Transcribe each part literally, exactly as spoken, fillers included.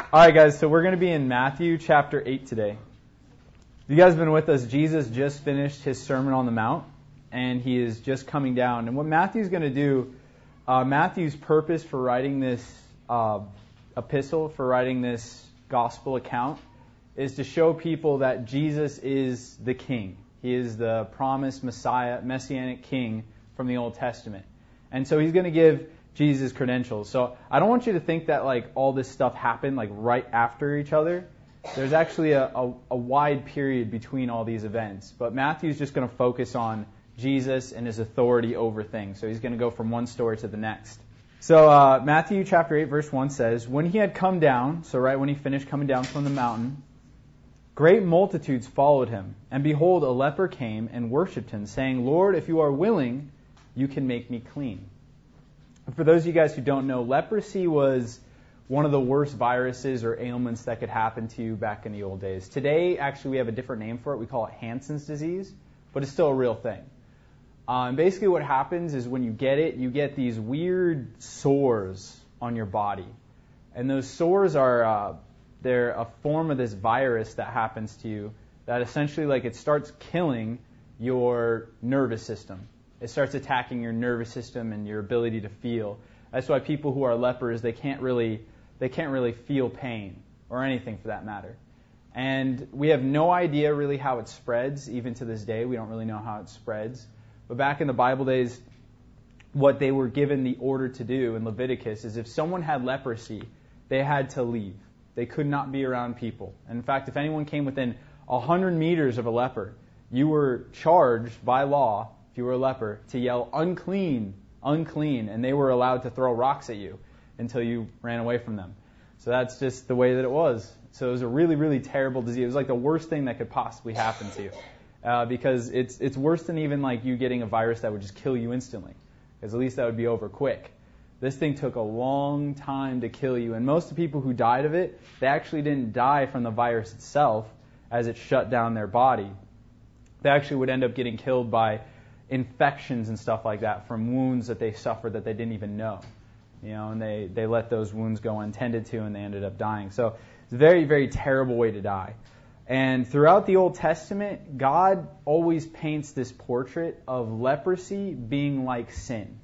All right, guys, so we're going to be in Matthew chapter eight today. You guys have been with us. Jesus just finished his Sermon on the Mount, and he is just coming down. And what Matthew's going to do, uh, Matthew's purpose for writing this uh, epistle, for writing this gospel account, is to show people that Jesus is the King. He is the promised Messiah, Messianic King from the Old Testament. And so he's going to give Jesus' credentials. So I don't want you to think that like all this stuff happened like right after each other. There's actually a, a, a wide period between all these events. But Matthew's just going to focus on Jesus and his authority over things. So he's going to go from one story to the next. So uh, Matthew chapter eight verse one says, "When he had come down," so right when he finished coming down from the mountain, "great multitudes followed him. And behold, a leper came and worshipped him, saying, 'Lord, if you are willing, you can make me clean.'" For those of you guys who don't know, leprosy was one of the worst viruses or ailments that could happen to you back in the old days. Today, actually, we have a different name for it. We call it Hansen's disease, but it's still a real thing. Uh, and basically what happens is when you get it, you get these weird sores on your body. And those sores are, uh, they're a form of this virus that happens to you that essentially like it starts killing your nervous system. It starts attacking your nervous system and your ability to feel. That's why people who are lepers, they can't really they can't really feel pain or anything for that matter. And we have no idea really how it spreads, even to this day. We don't really know how it spreads. But back in the Bible days, what they were given the order to do in Leviticus is if someone had leprosy, they had to leave. They could not be around people. And in fact, if anyone came within one hundred meters of a leper, you were charged by law, if you were a leper, to yell, "Unclean, unclean," and they were allowed to throw rocks at you until you ran away from them. So that's just the way that it was. So it was a really, really terrible disease. It was like the worst thing that could possibly happen to you, uh, because it's it's worse than even like you getting a virus that would just kill you instantly, because at least that would be over quick. This thing took a long time to kill you, and most of the people who died of it, they actually didn't die from the virus itself as it shut down their body. They actually would end up getting killed by infections and stuff like that from wounds that they suffered that they didn't even know. You know, and they, they let those wounds go untended to and they ended up dying. So it's a very, very terrible way to die. And throughout the Old Testament, God always paints this portrait of leprosy being like sin.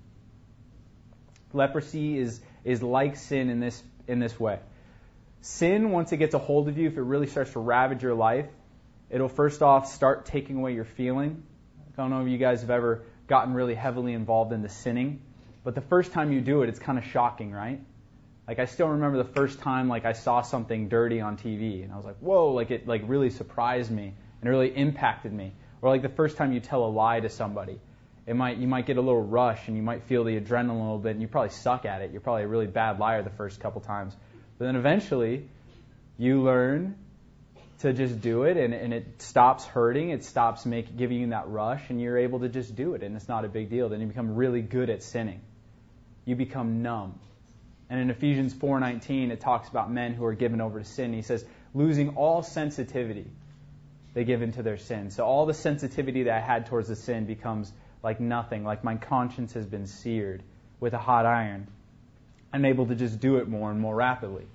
Leprosy is is like sin in this in this way. Sin, once it gets a hold of you, if it really starts to ravage your life, it'll first off start taking away your feeling. I don't know if you guys have ever gotten really heavily involved into sinning, but the first time you do it, it's kind of shocking, right? Like I still remember the first time like I saw something dirty on T V, and I was like, whoa, like it like really surprised me and it really impacted me. Or like the first time you tell a lie to somebody, it might you might get a little rush and you might feel the adrenaline a little bit, and you probably suck at it. You're probably a really bad liar the first couple times, but then eventually you learn to just do it, and, and it stops hurting, it stops make, giving you that rush, and you're able to just do it, and it's not a big deal. Then you become really good at sinning. You become numb. And in Ephesians four nineteen, it talks about men who are given over to sin. He says, losing all sensitivity, they give into their sin. So all the sensitivity that I had towards the sin becomes like nothing, like my conscience has been seared with a hot iron. I'm able to just do it more and more rapidly.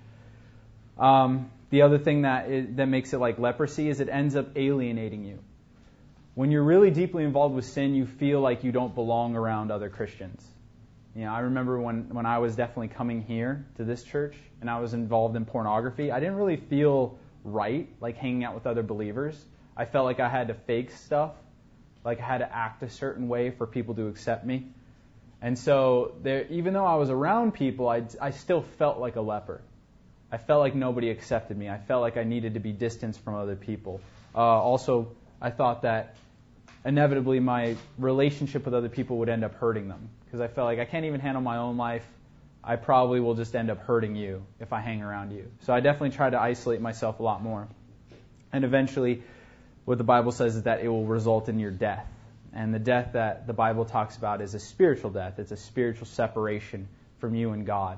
Um... The other thing that is, that makes it like leprosy is it ends up alienating you. When you're really deeply involved with sin, you feel like you don't belong around other Christians. You know, I remember when, when I was definitely coming here to this church and I was involved in pornography, I didn't really feel right, like hanging out with other believers. I felt like I had to fake stuff, like I had to act a certain way for people to accept me. And so there, even though I was around people, I, I still felt like a leper. I felt like nobody accepted me. I felt like I needed to be distanced from other people. Uh, also, I thought that inevitably my relationship with other people would end up hurting them, because I felt like I can't even handle my own life. I probably will just end up hurting you if I hang around you. So I definitely tried to isolate myself a lot more. And eventually, what the Bible says is that it will result in your death. And the death that the Bible talks about is a spiritual death. It's a spiritual separation from you and God.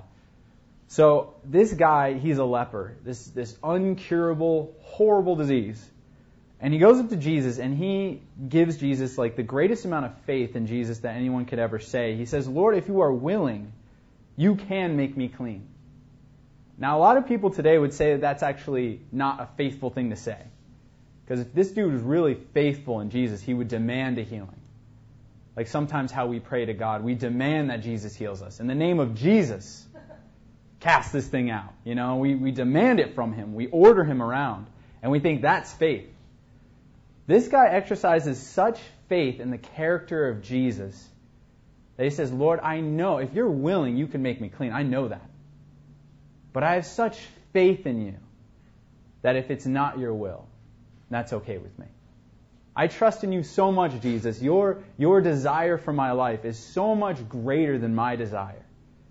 So this guy, he's a leper, this this uncurable, horrible disease. And he goes up to Jesus and he gives Jesus like the greatest amount of faith in Jesus that anyone could ever say. He says, "Lord, if you are willing, you can make me clean." Now, a lot of people today would say that that's actually not a faithful thing to say. Because if this dude was really faithful in Jesus, he would demand a healing. Like sometimes how we pray to God, we demand that Jesus heals us. In the name of Jesus, cast this thing out. You know, we, we demand it from him. We order him around. And we think that's faith. This guy exercises such faith in the character of Jesus that he says, Lord, I know if you're willing, you can make me clean. I know that. But I have such faith in you that if it's not your will, that's okay with me. I trust in you so much, Jesus. Your, your desire for my life is so much greater than my desire.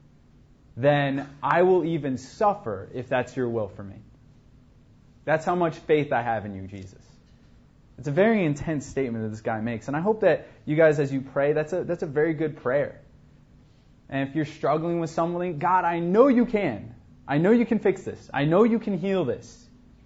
Then I will even suffer if that's your will for me. That's how much faith I have in you, Jesus. It's a very intense statement that this guy makes. And I hope that you guys, as you pray, that's a, that's a very good prayer. And if you're struggling with something, God, I know you can. I know you can fix this. I know you can heal this.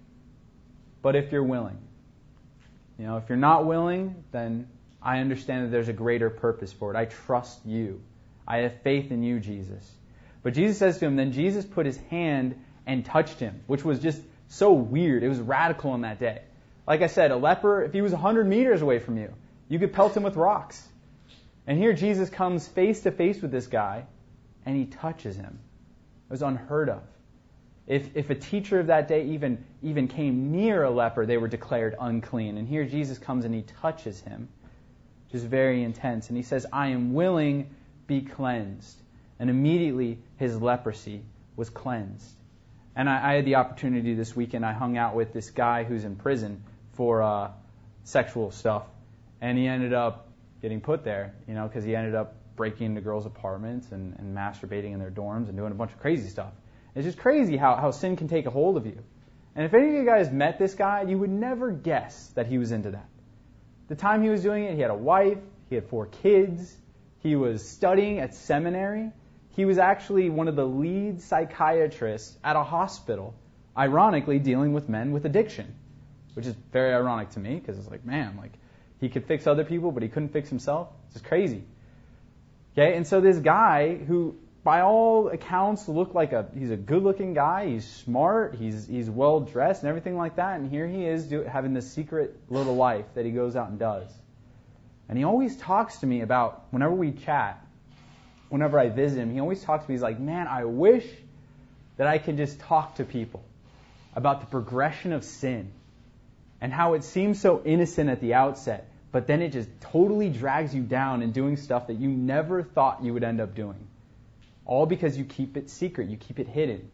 But if you're willing. You know, if you're not willing, then I understand that there's a greater purpose for it. I trust you. I have faith in you, Jesus. But Jesus says to him, then Jesus put his hand and touched him, which was just so weird. It was radical in that day. Like I said, a leper, if he was one hundred meters away from you, you could pelt him with rocks. And here Jesus comes face to face with this guy, and he touches him. It was unheard of. If if a teacher of that day even, even came near a leper, they were declared unclean. And here Jesus comes and he touches him, which is very intense. And he says, I am willing, be cleansed. And immediately his leprosy was cleansed. And I, I had the opportunity this weekend, I hung out with this guy who's in prison for uh, sexual stuff. And he ended up getting put there, you know, because he ended up breaking into girls' apartments and, and masturbating in their dorms and doing a bunch of crazy stuff. It's just crazy how, how sin can take a hold of you. And if any of you guys met this guy, you would never guess that he was into that. The time he was doing it, he had a wife, he had four kids, he was studying at seminary. He was actually one of the lead psychiatrists at a hospital, ironically dealing with men with addiction, which is very ironic to me because it's like, man, like he could fix other people, but he couldn't fix himself. It's just crazy. Okay, and so this guy who, by all accounts, looked like a he's a good-looking guy. He's smart. He's he's well dressed and everything like that. And here he is do, having this secret little life that he goes out and does. And he always talks to me about whenever we chat. Whenever I visit him, he always talks to me. He's like, man, I wish that I could just talk to people about the progression of sin and how it seems so innocent at the outset, but then it just totally drags you down in doing stuff that you never thought you would end up doing. All because you keep it secret, you keep it hidden.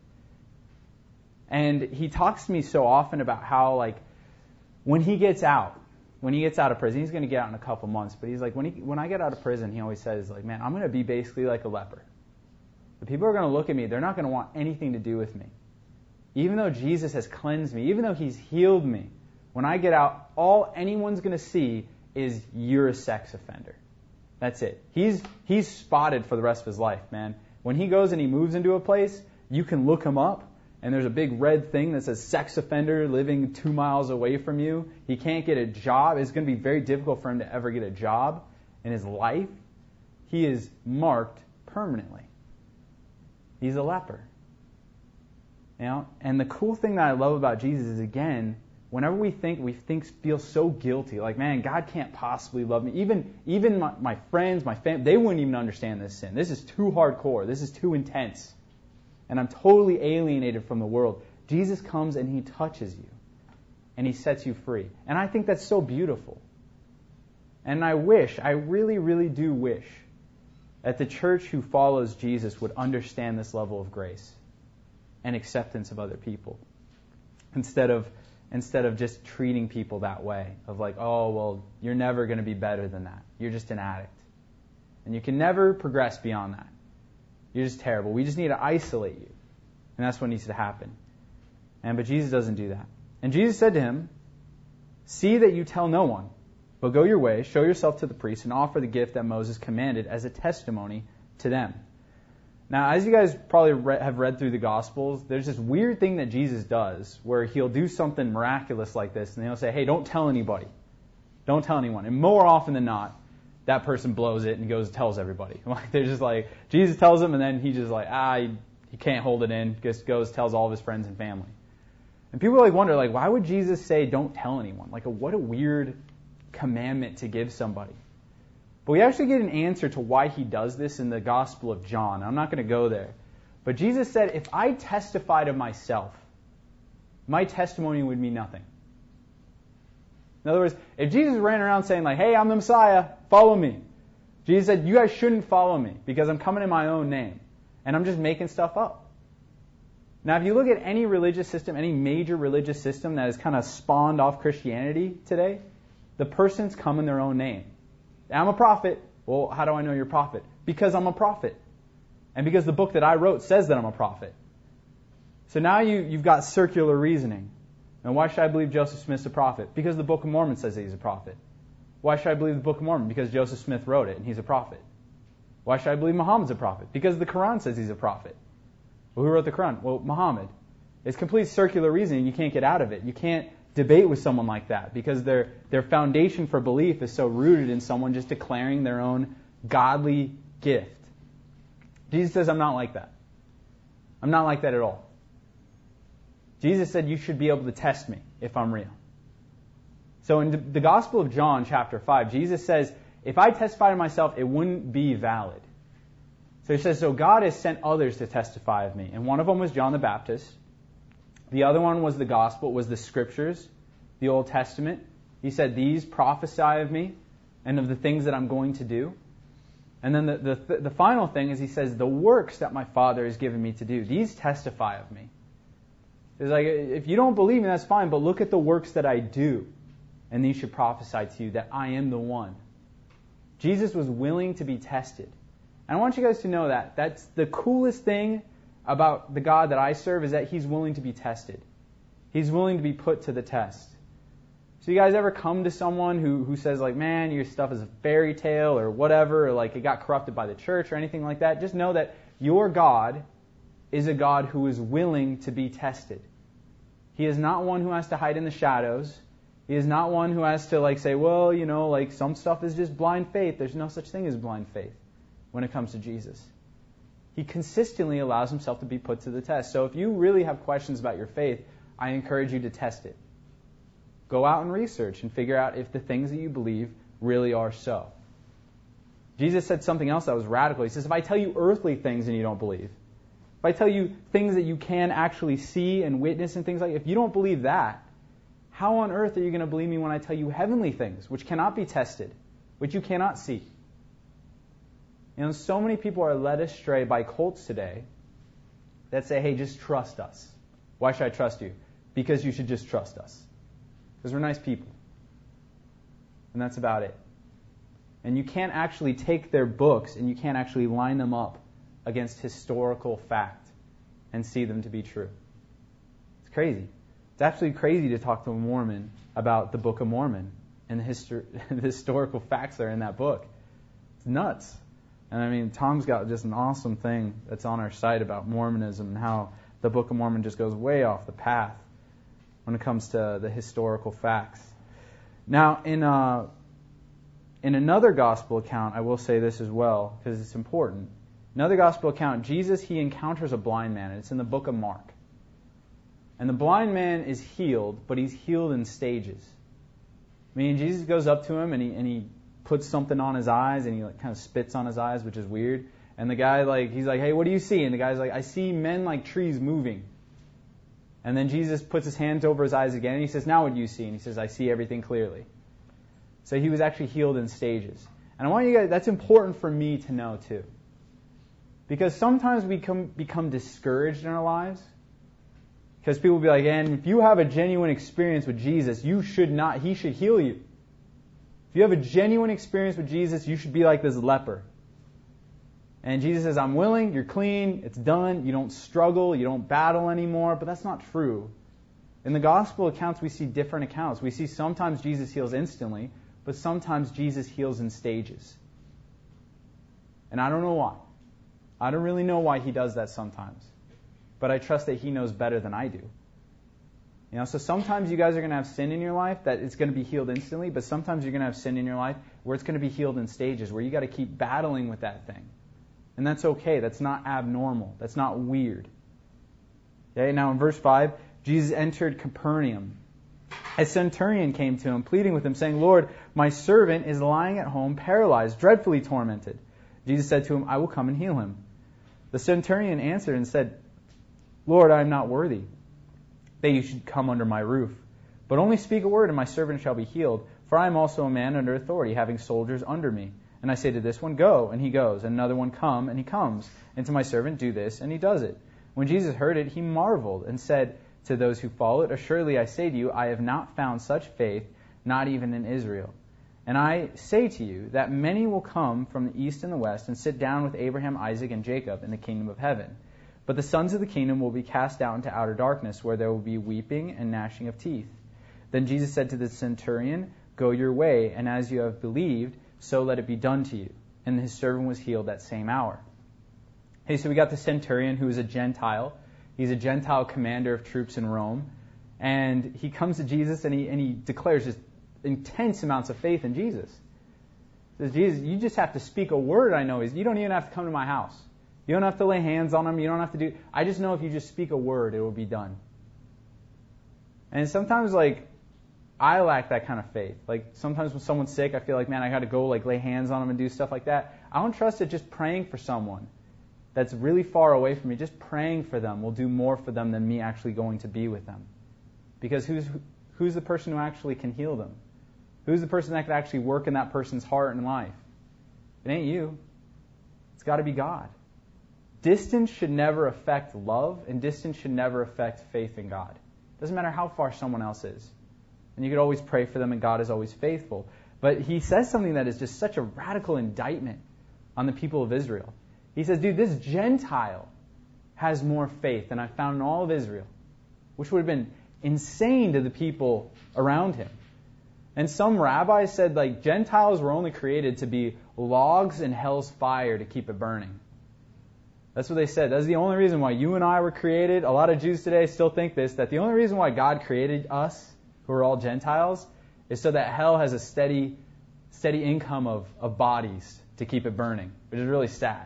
And he talks to me so often about how, like, when he gets out, when he gets out of prison, he's going to get out in a couple months, but he's like, when he, when I get out of prison, he always says, like, man, I'm going to be basically like a leper. The people are going to look at me, they're not going to want anything to do with me. Even though Jesus has cleansed me, even though he's healed me, when I get out, all anyone's going to see is you're a sex offender. That's it. He's he's spotted for the rest of his life, man. When he goes and he moves into a place, you can look him up, and there's a big red thing that says sex offender living two miles away from you. He can't get a job. It's going to be very difficult for him to ever get a job in his life. He is marked permanently. He's a leper. You know? And the cool thing that I love about Jesus is, again, whenever we think, we think, feel so guilty, like, man, God can't possibly love me. Even even my, my friends, my family, they wouldn't even understand this sin. This is too hardcore. This is too intense. And I'm totally alienated from the world. Jesus comes and he touches you. And he sets you free. And I think that's so beautiful. And I wish, I really, really do wish, that the church who follows Jesus would understand this level of grace and acceptance of other people. Instead of Instead of just treating people that way, of like, oh, well, you're never going to be better than that. You're just an addict. And you can never progress beyond that. You're just terrible. We just need to isolate you. And that's what needs to happen. And but Jesus doesn't do that. And Jesus said to him, see that you tell no one, but go your way, show yourself to the priest, and offer the gift that Moses commanded as a testimony to them. Now, as you guys probably re- have read through the Gospels, there's this weird thing that Jesus does where he'll do something miraculous like this, and he'll say, hey, don't tell anybody. Don't tell anyone. And more often than not, that person blows it and goes and tells everybody. Like, they're just like, Jesus tells them, and then he just like, ah, he, He can't hold it in, just goes, tells all of his friends and family. And people like wonder, like, why would Jesus say, don't tell anyone? Like, what a weird commandment to give somebody. But we actually get an answer to why he does this in the Gospel of John. I'm not going to go there. But Jesus said, if I testified of myself, my testimony would mean nothing. In other words, if Jesus ran around saying like, hey, I'm the Messiah, follow me. Jesus said, you guys shouldn't follow me because I'm coming in my own name. And I'm just making stuff up. Now, if you look at any religious system, any major religious system that has kind of spawned off Christianity today, the person's come in their own name. I'm a prophet. Well, how do I know you're a prophet? Because I'm a prophet. And because the book that I wrote says that I'm a prophet. So now you, you've got circular reasoning. And why should I believe Joseph Smith's a prophet? Because the Book of Mormon says that he's a prophet. Why should I believe the Book of Mormon? Because Joseph Smith wrote it and he's a prophet. Why should I believe Muhammad's a prophet? Because the Quran says he's a prophet. Well, who wrote the Quran? Well, Muhammad. It's complete circular reasoning. You can't get out of it. You can't debate with someone like that because their their foundation for belief is so rooted in someone just declaring their own godly gift. Jesus says, I'm not like that. I'm not like that at all. Jesus said you should be able to test me if I'm real. So in the Gospel of John, chapter five, Jesus says, if I testify to myself, it wouldn't be valid. So he says, so God has sent others to testify of me. And one of them was John the Baptist. The other one was the Gospel, was the Scriptures, the Old Testament. He said, these prophesy of me and of the things that I'm going to do. And then the, the, the final thing is he says, the works that my Father has given me to do, these testify of me. It's like, if you don't believe me, that's fine, but look at the works that I do, and these should prophesy to you that I am the one. Jesus was willing to be tested. And I want you guys to know that. That's the coolest thing about the God that I serve, is that He's willing to be tested. He's willing to be put to the test. So you guys ever come to someone who, who says like, man, your stuff is a fairy tale or whatever, or like it got corrupted by the church or anything like that? Just know that your God is a God who is willing to be tested. He is not one who has to hide in the shadows. He is not one who has to like say, well, you know, like some stuff is just blind faith. There's no such thing as blind faith when it comes to Jesus. He consistently allows Himself to be put to the test. So if you really have questions about your faith, I encourage you to test it. Go out and research and figure out if the things that you believe really are so. Jesus said something else that was radical. He says, if I tell you earthly things and you don't believe, if I tell you things that you can actually see and witness and things like that, if you don't believe that, how on earth are you going to believe me when I tell you heavenly things, which cannot be tested, which you cannot see? You know, so many people are led astray by cults today that say, hey, just trust us. Why should I trust you? Because you should just trust us. Because we're nice people. And that's about it. And you can't actually take their books and you can't actually line them up against historical fact and see them to be true. It's crazy. It's actually crazy to talk to a Mormon about the Book of Mormon and the, histor- the historical facts that are in that book. It's nuts. And I mean, Tom's got just an awesome thing that's on our site about Mormonism and how the Book of Mormon just goes way off the path when it comes to the historical facts. Now, in uh, in another gospel account, I will say this as well, because it's important. Another gospel account, Jesus, He encounters a blind man, and it's in the book of Mark. And the blind man is healed, but he's healed in stages. I mean, Jesus goes up to him, and he and he puts something on his eyes, and he like kind of spits on his eyes, which is weird. And the guy, like, he's like, hey, what do you see? And the guy's like, I see men like trees moving. And then Jesus puts his hands over his eyes again, and he says, now what do you see? And he says, I see everything clearly. So he was actually healed in stages. And I want you guys, that's important for me to know too. Because sometimes we come, become discouraged in our lives. Because people will be like, and if you have a genuine experience with Jesus, you should not, He should heal you. If you have a genuine experience with Jesus, you should be like this leper. And Jesus says, I'm willing, you're clean, it's done, you don't struggle, you don't battle anymore. But that's not true. In the gospel accounts, we see different accounts. We see sometimes Jesus heals instantly, but sometimes Jesus heals in stages. And I don't know why. I don't really know why He does that sometimes. But I trust that He knows better than I do. You know, so sometimes you guys are going to have sin in your life that it's going to be healed instantly, but sometimes you're going to have sin in your life where it's going to be healed in stages, where you got to keep battling with that thing. And that's okay. That's not abnormal. That's not weird. Okay, now in verse five, Jesus entered Capernaum. A centurion came to him, pleading with him, saying, Lord, my servant is lying at home, paralyzed, dreadfully tormented. Jesus said to him, I will come and heal him. The centurion answered and said, Lord, I am not worthy that you should come under my roof. But only speak a word, and my servant shall be healed. For I am also a man under authority, having soldiers under me. And I say to this one, go, and he goes. And another one, come, and he comes. And to my servant, do this, and he does it. When Jesus heard it, he marveled and said to those who followed, assuredly I say to you, I have not found such faith, not even in Israel. And I say to you that many will come from the east and the west and sit down with Abraham, Isaac, and Jacob in the kingdom of heaven. But the sons of the kingdom will be cast down into outer darkness, where there will be weeping and gnashing of teeth. Then Jesus said to the centurion, go your way, and as you have believed, so let it be done to you. And his servant was healed that same hour. Hey, so we got the centurion who is a Gentile. He's a Gentile commander of troops in Rome. And he comes to Jesus and he and he declares just intense amounts of faith in Jesus. He says, Jesus, you just have to speak a word, I know. You don't even have to come to my house. You don't have to lay hands on him. You don't have to do... I just know if you just speak a word, it will be done. And sometimes, like, I lack that kind of faith. Like, sometimes when someone's sick, I feel like, man, I got to go, like, lay hands on them and do stuff like that. I don't trust that just praying for someone that's really far away from me, just praying for them will do more for them than me actually going to be with them. Because who's who's the person who actually can heal them? Who's the person that can actually work in that person's heart and life? It ain't you. It's got to be God. Distance should never affect love, and distance should never affect faith in God. Doesn't matter how far someone else is. And you could always pray for them, and God is always faithful. But he says something that is just such a radical indictment on the people of Israel. He says, dude, this Gentile has more faith than I found in all of Israel, which would have been insane to the people around him. And some rabbis said, like, Gentiles were only created to be logs in hell's fire to keep it burning. That's what they said. That's the only reason why you and I were created. A lot of Jews today still think this, that the only reason why God created us, who are all Gentiles, is so that hell has a steady steady income of, of bodies to keep it burning, which is really sad.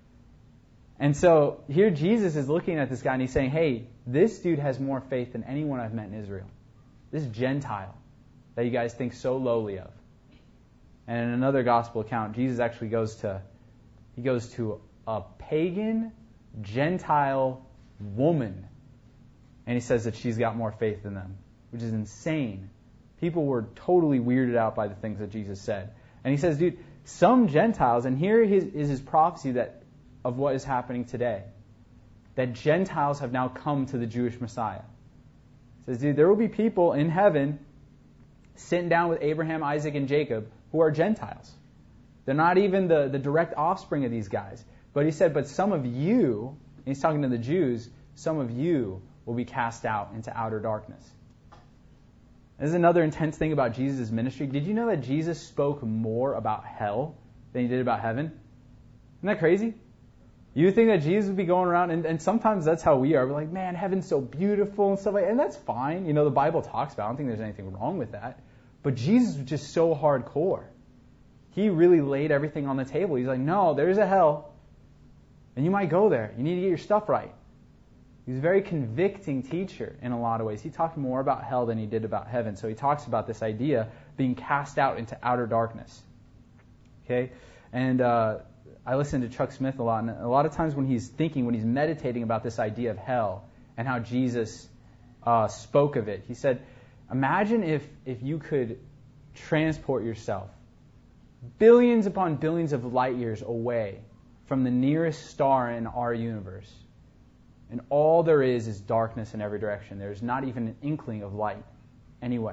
And so here Jesus is looking at this guy and he's saying, hey, this dude has more faith than anyone I've met in Israel. This Gentile that you guys think so lowly of. And in another gospel account, Jesus actually goes to, he goes to a pagan Gentile woman and he says that she's got more faith than them, which is insane. People were totally weirded out by the things that Jesus said. And he says, dude, some Gentiles, and here is his prophecy that of what is happening today, that Gentiles have now come to the Jewish Messiah. He says, dude, there will be people in heaven sitting down with Abraham, Isaac, and Jacob who are Gentiles. They're not even the, the direct offspring of these guys. But he said, but some of you, and he's talking to the Jews, some of you will be cast out into outer darkness. This is another intense thing about Jesus' ministry. Did you know that Jesus spoke more about hell than he did about heaven? Isn't that crazy? You would think that Jesus would be going around, and, and sometimes that's how we are. We're like, man, heaven's so beautiful and stuff like that. And that's fine. You know, the Bible talks about it. I don't think there's anything wrong with that. But Jesus was just so hardcore. He really laid everything on the table. He's like, no, there's a hell, and you might go there. You need to get your stuff right. He's a very convicting teacher in a lot of ways. He talked more about hell than he did about heaven. So he talks about this idea being cast out into outer darkness. Okay? And uh, I listen to Chuck Smith a lot, and a lot of times when he's thinking, when he's meditating about this idea of hell and how Jesus uh, spoke of it, he said, imagine if, if you could transport yourself billions upon billions of light years away from the nearest star in our universe. And all there is is darkness in every direction. There's not even an inkling of light anyway.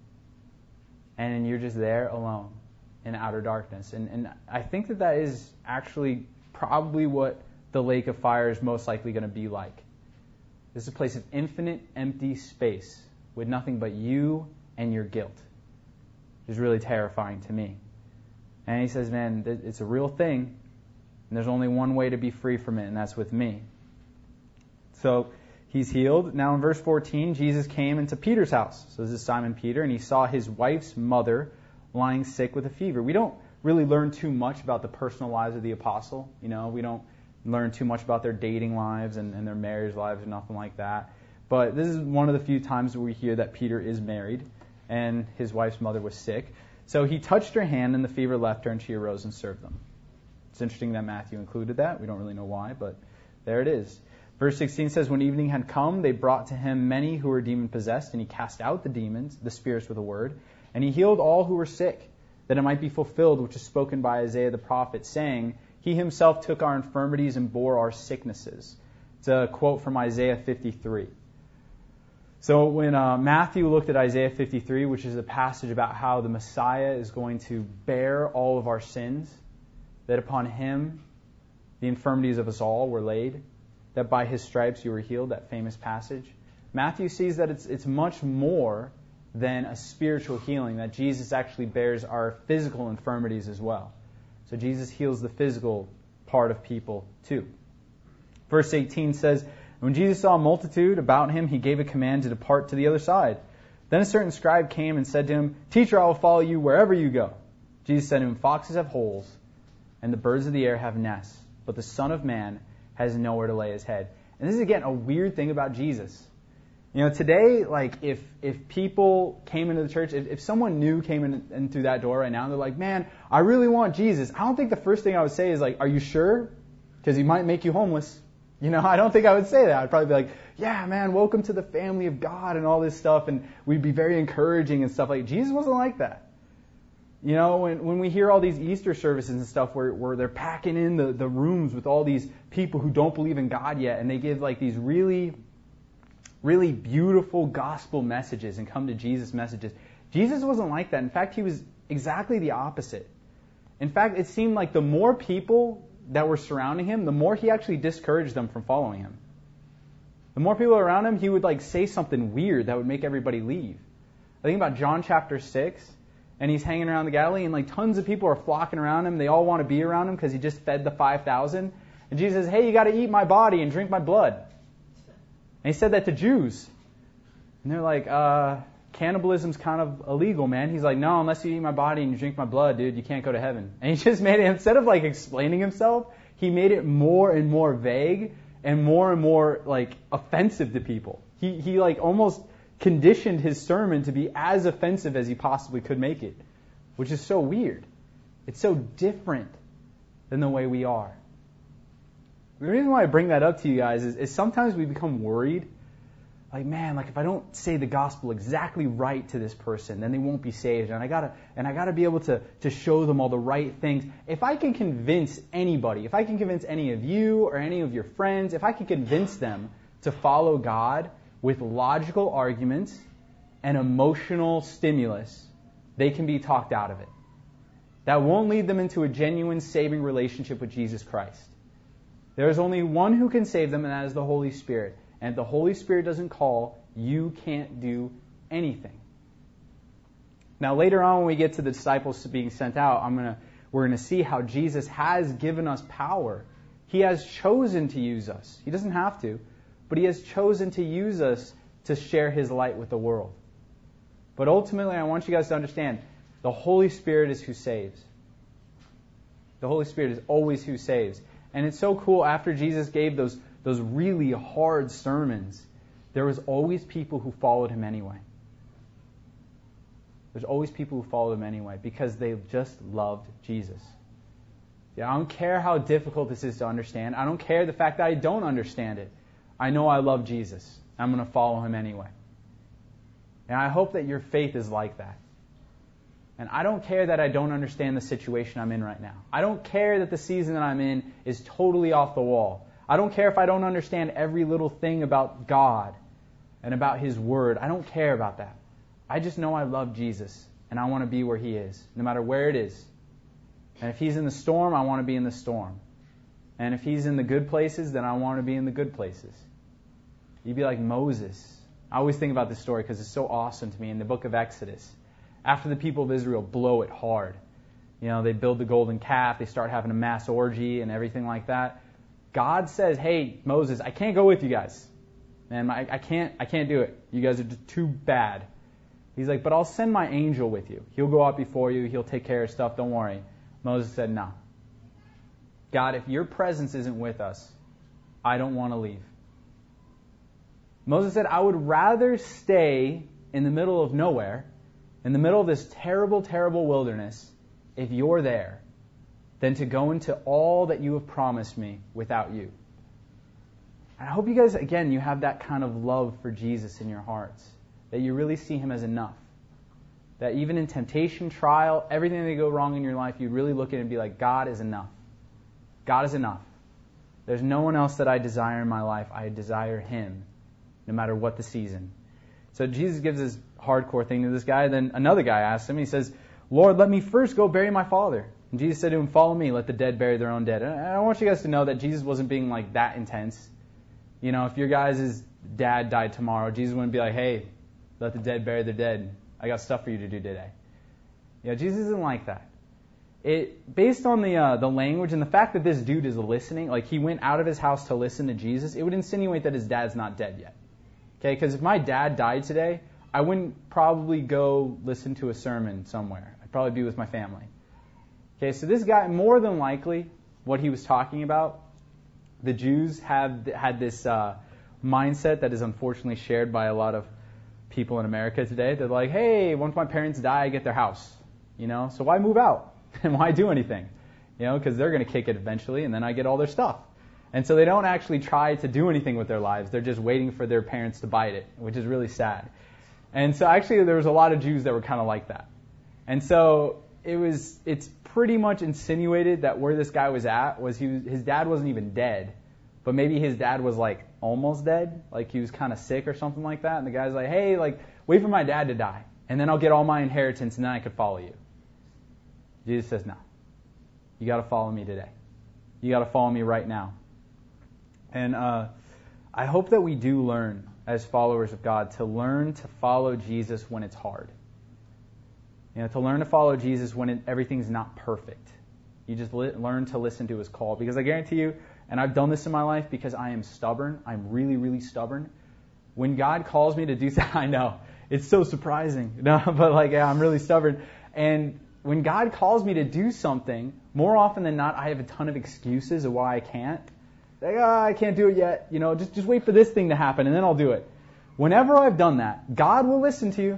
And you're just there alone in outer darkness. And, and I think that that is actually probably what the lake of fire is most likely going to be like. This is a place of infinite empty space with nothing but you and your guilt, which is really terrifying to me. And he says, man, it's a real thing, and there's only one way to be free from it, and that's with me. So he's healed. Now in verse fourteen, Jesus came into Peter's house. So this is Simon Peter, and he saw his wife's mother lying sick with a fever. We don't really learn too much about the personal lives of the apostle. You know, we don't learn too much about their dating lives and, and their marriage lives or nothing like that. But this is one of the few times where we hear that Peter is married and his wife's mother was sick. So he touched her hand and the fever left her and she arose and served them. It's interesting that Matthew included that. We don't really know why, but there it is. Verse sixteen says, when evening had come, they brought to him many who were demon-possessed, and he cast out the demons, the spirits with a word, and he healed all who were sick, that it might be fulfilled which is spoken by Isaiah the prophet, saying, he himself took our infirmities and bore our sicknesses. It's a quote from Isaiah fifty-three. So when uh, Matthew looked at Isaiah fifty-three, which is a passage about how the Messiah is going to bear all of our sins, that upon him the infirmities of us all were laid, that by his stripes you were healed, that famous passage. Matthew sees that it's it's much more than a spiritual healing, that Jesus actually bears our physical infirmities as well. So Jesus heals the physical part of people too. Verse eighteen says, when Jesus saw a multitude about him, he gave a command to depart to the other side. Then a certain scribe came and said to him, teacher, I will follow you wherever you go. Jesus said to him, foxes have holes, and the birds of the air have nests, but the Son of Man has nowhere to lay his head. And this is, again, a weird thing about Jesus. You know, today, like, if if people came into the church, if, if someone new came in, in through that door right now, and they're like, man, I really want Jesus, I don't think the first thing I would say is like, are you sure? Because he might make you homeless. You know, I don't think I would say that. I'd probably be like, yeah, man, welcome to the family of God and all this stuff, and we'd be very encouraging and stuff like that. Jesus wasn't like that. You know, when when we hear all these Easter services and stuff where, where they're packing in the, the rooms with all these people who don't believe in God yet, and they give like these really, really beautiful gospel messages and come to Jesus messages. Jesus wasn't like that. In fact, he was exactly the opposite. In fact, it seemed like the more people that were surrounding him, the more he actually discouraged them from following him. The more people around him, he would like say something weird that would make everybody leave. I think about John chapter six, and he's hanging around the Galilee, and like tons of people are flocking around him. They all want to be around him because he just fed the five thousand. And Jesus says, hey, you got to eat my body and drink my blood. And he said that to Jews. And they're like, uh, cannibalism's kind of illegal, man. He's like, no, unless you eat my body and you drink my blood, dude, you can't go to heaven. And he just made it, instead of like explaining himself, he made it more and more vague and more and more like offensive to people. He he like almost conditioned his sermon to be as offensive as he possibly could make it, which is so weird. It's so different than the way we are. The reason why I bring that up to you guys is, is sometimes we become worried. Like, man, like if I don't say the gospel exactly right to this person, then they won't be saved. And I gotta, and I gotta be able to, to show them all the right things. If I can convince anybody, if I can convince any of you or any of your friends, if I can convince them to follow God with logical arguments and emotional stimulus, they can be talked out of it. That won't lead them into a genuine saving relationship with Jesus Christ. There is only one who can save them, and that is the Holy Spirit. And if the Holy Spirit doesn't call, you can't do anything. Now later on when we get to the disciples being sent out, I'm gonna we're gonna see how Jesus has given us power. He has chosen to use us. He doesn't have to, but he has chosen to use us to share his light with the world. But ultimately, I want you guys to understand, the Holy Spirit is who saves. The Holy Spirit is always who saves. And it's so cool, after Jesus gave those those really hard sermons, there was always people who followed him anyway. There's always people who followed him anyway because they just loved Jesus. Yeah, I don't care how difficult this is to understand. I don't care the fact that I don't understand it. I know I love Jesus. I'm going to follow him anyway. And I hope that your faith is like that. And I don't care that I don't understand the situation I'm in right now. I don't care that the season that I'm in is totally off the wall. I don't care if I don't understand every little thing about God and about his word. I don't care about that. I just know I love Jesus and I want to be where he is, no matter where it is. And if he's in the storm, I want to be in the storm. And if he's in the good places, then I want to be in the good places. You'd be like Moses. I always think about this story because it's so awesome to me in the book of Exodus. After the people of Israel blow it hard, you know, they build the golden calf, they start having a mass orgy and everything like that. God says, hey, Moses, I can't go with you guys. Man, I, I can't I can't do it. You guys are just too bad. He's like, but I'll send my angel with you. He'll go out before you. He'll take care of stuff. Don't worry. Moses said, no. God, if your presence isn't with us, I don't want to leave. Moses said, I would rather stay in the middle of nowhere, in the middle of this terrible, terrible wilderness, if you're there, than to go into all that you have promised me without you. And I hope you guys, again, you have that kind of love for Jesus in your hearts, that you really see him as enough. That even in temptation, trial, everything that go wrong in your life, you really look at it and be like, God is enough. God is enough. There's no one else that I desire in my life. I desire him, no matter what the season. So Jesus gives this hardcore thing to this guy. Then another guy asks him, he says, Lord, let me first go bury my father. And Jesus said to him, follow me, let the dead bury their own dead. And I want you guys to know that Jesus wasn't being like that intense. You know, if your guys' dad died tomorrow, Jesus wouldn't be like, hey, let the dead bury their dead. I got stuff for you to do today. You know, Jesus isn't like that. It based on the uh, the language and the fact that this dude is listening, like he went out of his house to listen to Jesus, it would insinuate that his dad's not dead yet. Okay, because if my dad died today, I wouldn't probably go listen to a sermon somewhere. I'd probably be with my family. Okay, so this guy, more than likely, what he was talking about, the Jews have had this uh, mindset that is unfortunately shared by a lot of people in America today. They're like, hey, once my parents die, I get their house. You know, so why move out? And why do anything? You know, because they're going to kick it eventually, and then I get all their stuff. And so they don't actually try to do anything with their lives. They're just waiting for their parents to bite it, which is really sad. And so actually there was a lot of Jews that were kind of like that. And so it was, it's pretty much insinuated that where this guy was at was he was, his dad wasn't even dead, but maybe his dad was like almost dead, like he was kind of sick or something like that. And the guy's like, hey, like wait for my dad to die, and then I'll get all my inheritance, and then I could follow you. Jesus says, no, you got to follow me today. You got to follow me right now. And uh, I hope that we do learn as followers of God to learn to follow Jesus when it's hard. You know, to learn to follow Jesus when it, everything's not perfect. You just li- learn to listen to his call. Because I guarantee you, and I've done this in my life because I am stubborn. I'm really, really stubborn. When God calls me to do something, I know, it's so surprising. No, but like, yeah, I'm really stubborn. And when God calls me to do something, more often than not, I have a ton of excuses of why I can't. Like, oh, I can't do it yet. You know, just, just wait for this thing to happen and then I'll do it. Whenever I've done that, God will listen to you.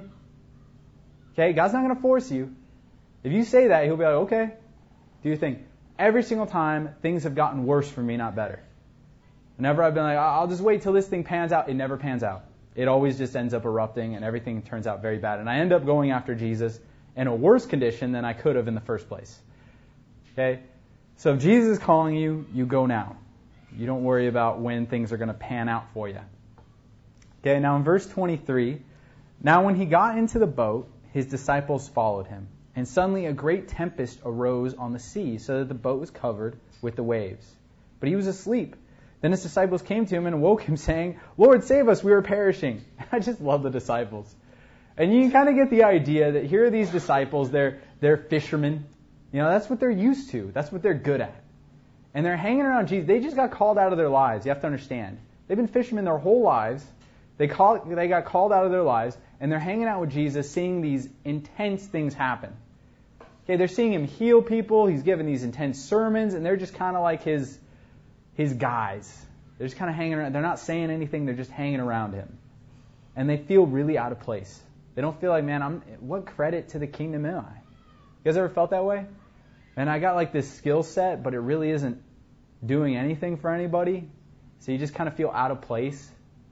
Okay? God's not going to force you. If you say that, he'll be like, okay, do your thing. Every single time, things have gotten worse for me, not better. Whenever I've been like, I'll just wait till this thing pans out, it never pans out. It always just ends up erupting and everything turns out very bad. And I end up going after Jesus in a worse condition than I could have in the first place. Okay? So if Jesus is calling you, you go now. You don't worry about when things are going to pan out for you. Okay, now in verse twenty-three, now when he got into the boat, his disciples followed him. And suddenly a great tempest arose on the sea, so that the boat was covered with the waves. But he was asleep. Then his disciples came to him and woke him, saying, Lord, save us, we are perishing. I just love the disciples. And you can kind of get the idea that here are these disciples, they're, they're fishermen. You know, that's what they're used to. That's what they're good at. And they're hanging around Jesus. They just got called out of their lives. You have to understand. They've been fishermen their whole lives. They call, they got called out of their lives, and they're hanging out with Jesus, seeing these intense things happen. Okay, they're seeing him heal people. He's giving these intense sermons, and they're just kind of like his, his guys. They're just kind of hanging around. They're not saying anything. They're just hanging around him. And they feel really out of place. They don't feel like, man, I'm what credit to the kingdom am I? You guys ever felt that way? And I got like this skill set, but it really isn't doing anything for anybody. So you just kind of feel out of place.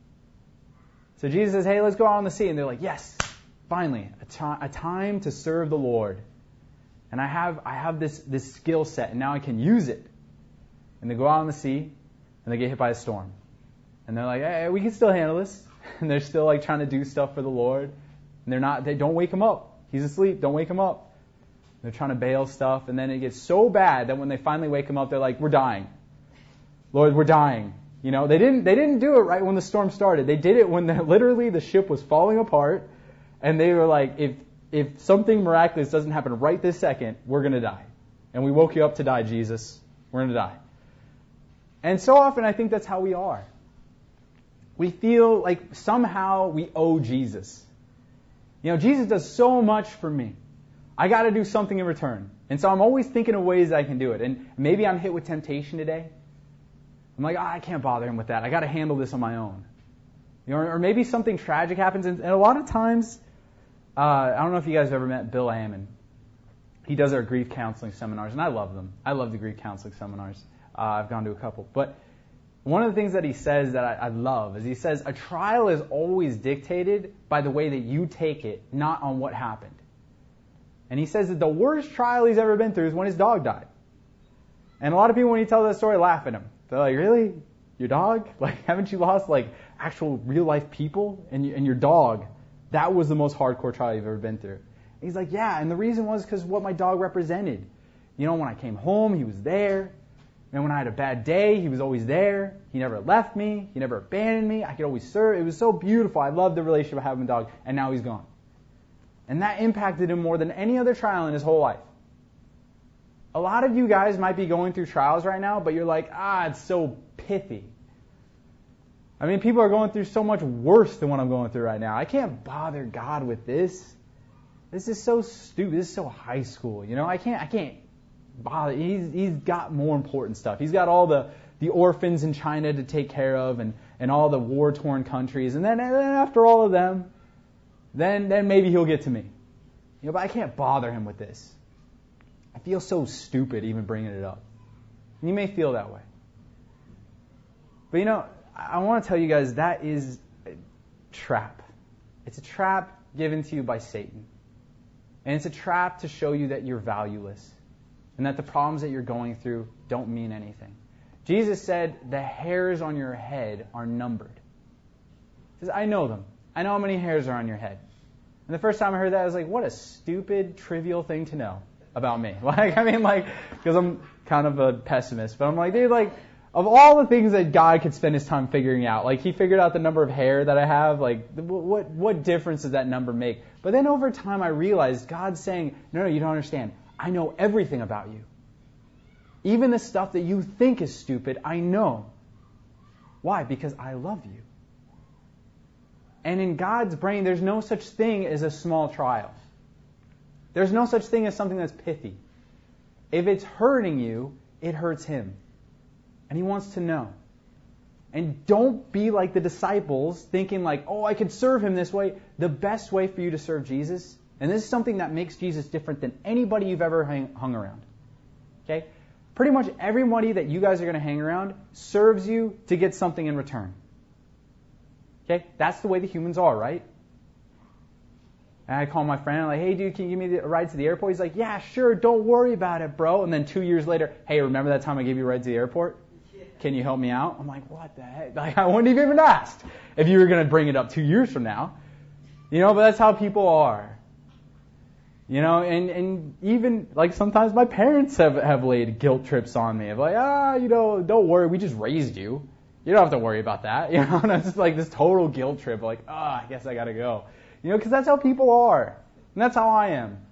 So Jesus says, hey, let's go out on the sea. And they're like, yes, finally, a, t- a time to serve the Lord. And I have I have this, this skill set, and now I can use it. And they go out on the sea, and they get hit by a storm. And they're like, hey, we can still handle this. And they're still like trying to do stuff for the Lord. And they're not, they don't wake him up. He's asleep, don't wake him up. They're trying to bail stuff, and then it gets so bad that when they finally wake him up, they're like, we're dying. Lord, we're dying. You know, they didn't they didn't do it right when the storm started. They did it when the, literally the ship was falling apart, and they were like, if if something miraculous doesn't happen right this second, we're going to die. And we woke you up to die, Jesus. We're going to die. And so often I think that's how we are. We feel like somehow we owe Jesus. You know, Jesus does so much for me. I got to do something in return. And so I'm always thinking of ways I can do it. And maybe I'm hit with temptation today. I'm like, oh, I can't bother him with that. I got to handle this on my own. You know, or, or maybe something tragic happens. And, and a lot of times, uh, I don't know if you guys have ever met Bill Ammon. He does our grief counseling seminars, and I love them. I love the grief counseling seminars. Uh, I've gone to a couple. But one of the things that he says that I, I love is he says, a trial is always dictated by the way that you take it, not on what happened. And he says that the worst trial he's ever been through is when his dog died. And a lot of people, when he tells that story, laugh at him. They're like, really? Your dog? Like, haven't you lost, like, actual real-life people? And, you, and your dog, that was the most hardcore trial you've ever been through. And he's like, yeah, and the reason was because what my dog represented. You know, when I came home, he was there. And when I had a bad day, he was always there. He never left me. He never abandoned me. I could always serve. It was so beautiful. I loved the relationship I had with my dog. And now he's gone. And that impacted him more than any other trial in his whole life. A lot of you guys might be going through trials right now, but you're like, ah, it's so pithy. I mean, people are going through so much worse than what I'm going through right now. I can't bother God with this. This is so stupid. This is so high school. You know, I can't, I can't bother. He's, he's got more important stuff. He's got all the, the orphans in China to take care of and, and all the war-torn countries. And then, and then after all of them, Then, then maybe he'll get to me. You know, but I can't bother him with this. I feel so stupid even bringing it up. And you may feel that way. But you know, I want to tell you guys that is a trap. It's a trap given to you by Satan. And it's a trap to show you that you're valueless and that the problems that you're going through don't mean anything. Jesus said the hairs on your head are numbered. He says, I know them. I know how many hairs are on your head. And the first time I heard that, I was like, what a stupid, trivial thing to know about me. Like, I mean, like, because I'm kind of a pessimist, but I'm like, dude, like, of all the things that God could spend his time figuring out, like, he figured out the number of hair that I have, like, what what difference does that number make? But then over time, I realized God's saying, no, no, you don't understand. I know everything about you. Even the stuff that you think is stupid, I know. Why? Because I love you. And in God's brain, there's no such thing as a small trial. There's no such thing as something that's pithy. If it's hurting you, it hurts him. And he wants to know. And don't be like the disciples, thinking like, oh, I could serve him this way. The best way for you to serve Jesus, and this is something that makes Jesus different than anybody you've ever hang, hung around. Okay? Pretty much everybody that you guys are going to hang around serves you to get something in return. Okay? That's the way the humans are, right? And I call my friend, I'm like, hey, dude, can you give me a ride to the airport? He's like, yeah, sure, don't worry about it, bro. And then two years later, hey, remember that time I gave you a ride to the airport? Can you help me out? I'm like, what the heck? Like, I wouldn't have even asked if you were going to bring it up two years from now. You know, but that's how people are. You know, and, and even, like, sometimes my parents have, have laid guilt trips on me. Of like, ah, you know, don't worry, we just raised you. You don't have to worry about that. You know, and it's just like this total guilt trip. Like, ah, oh, I guess I got to go. You know, because that's how people are. And that's how I am.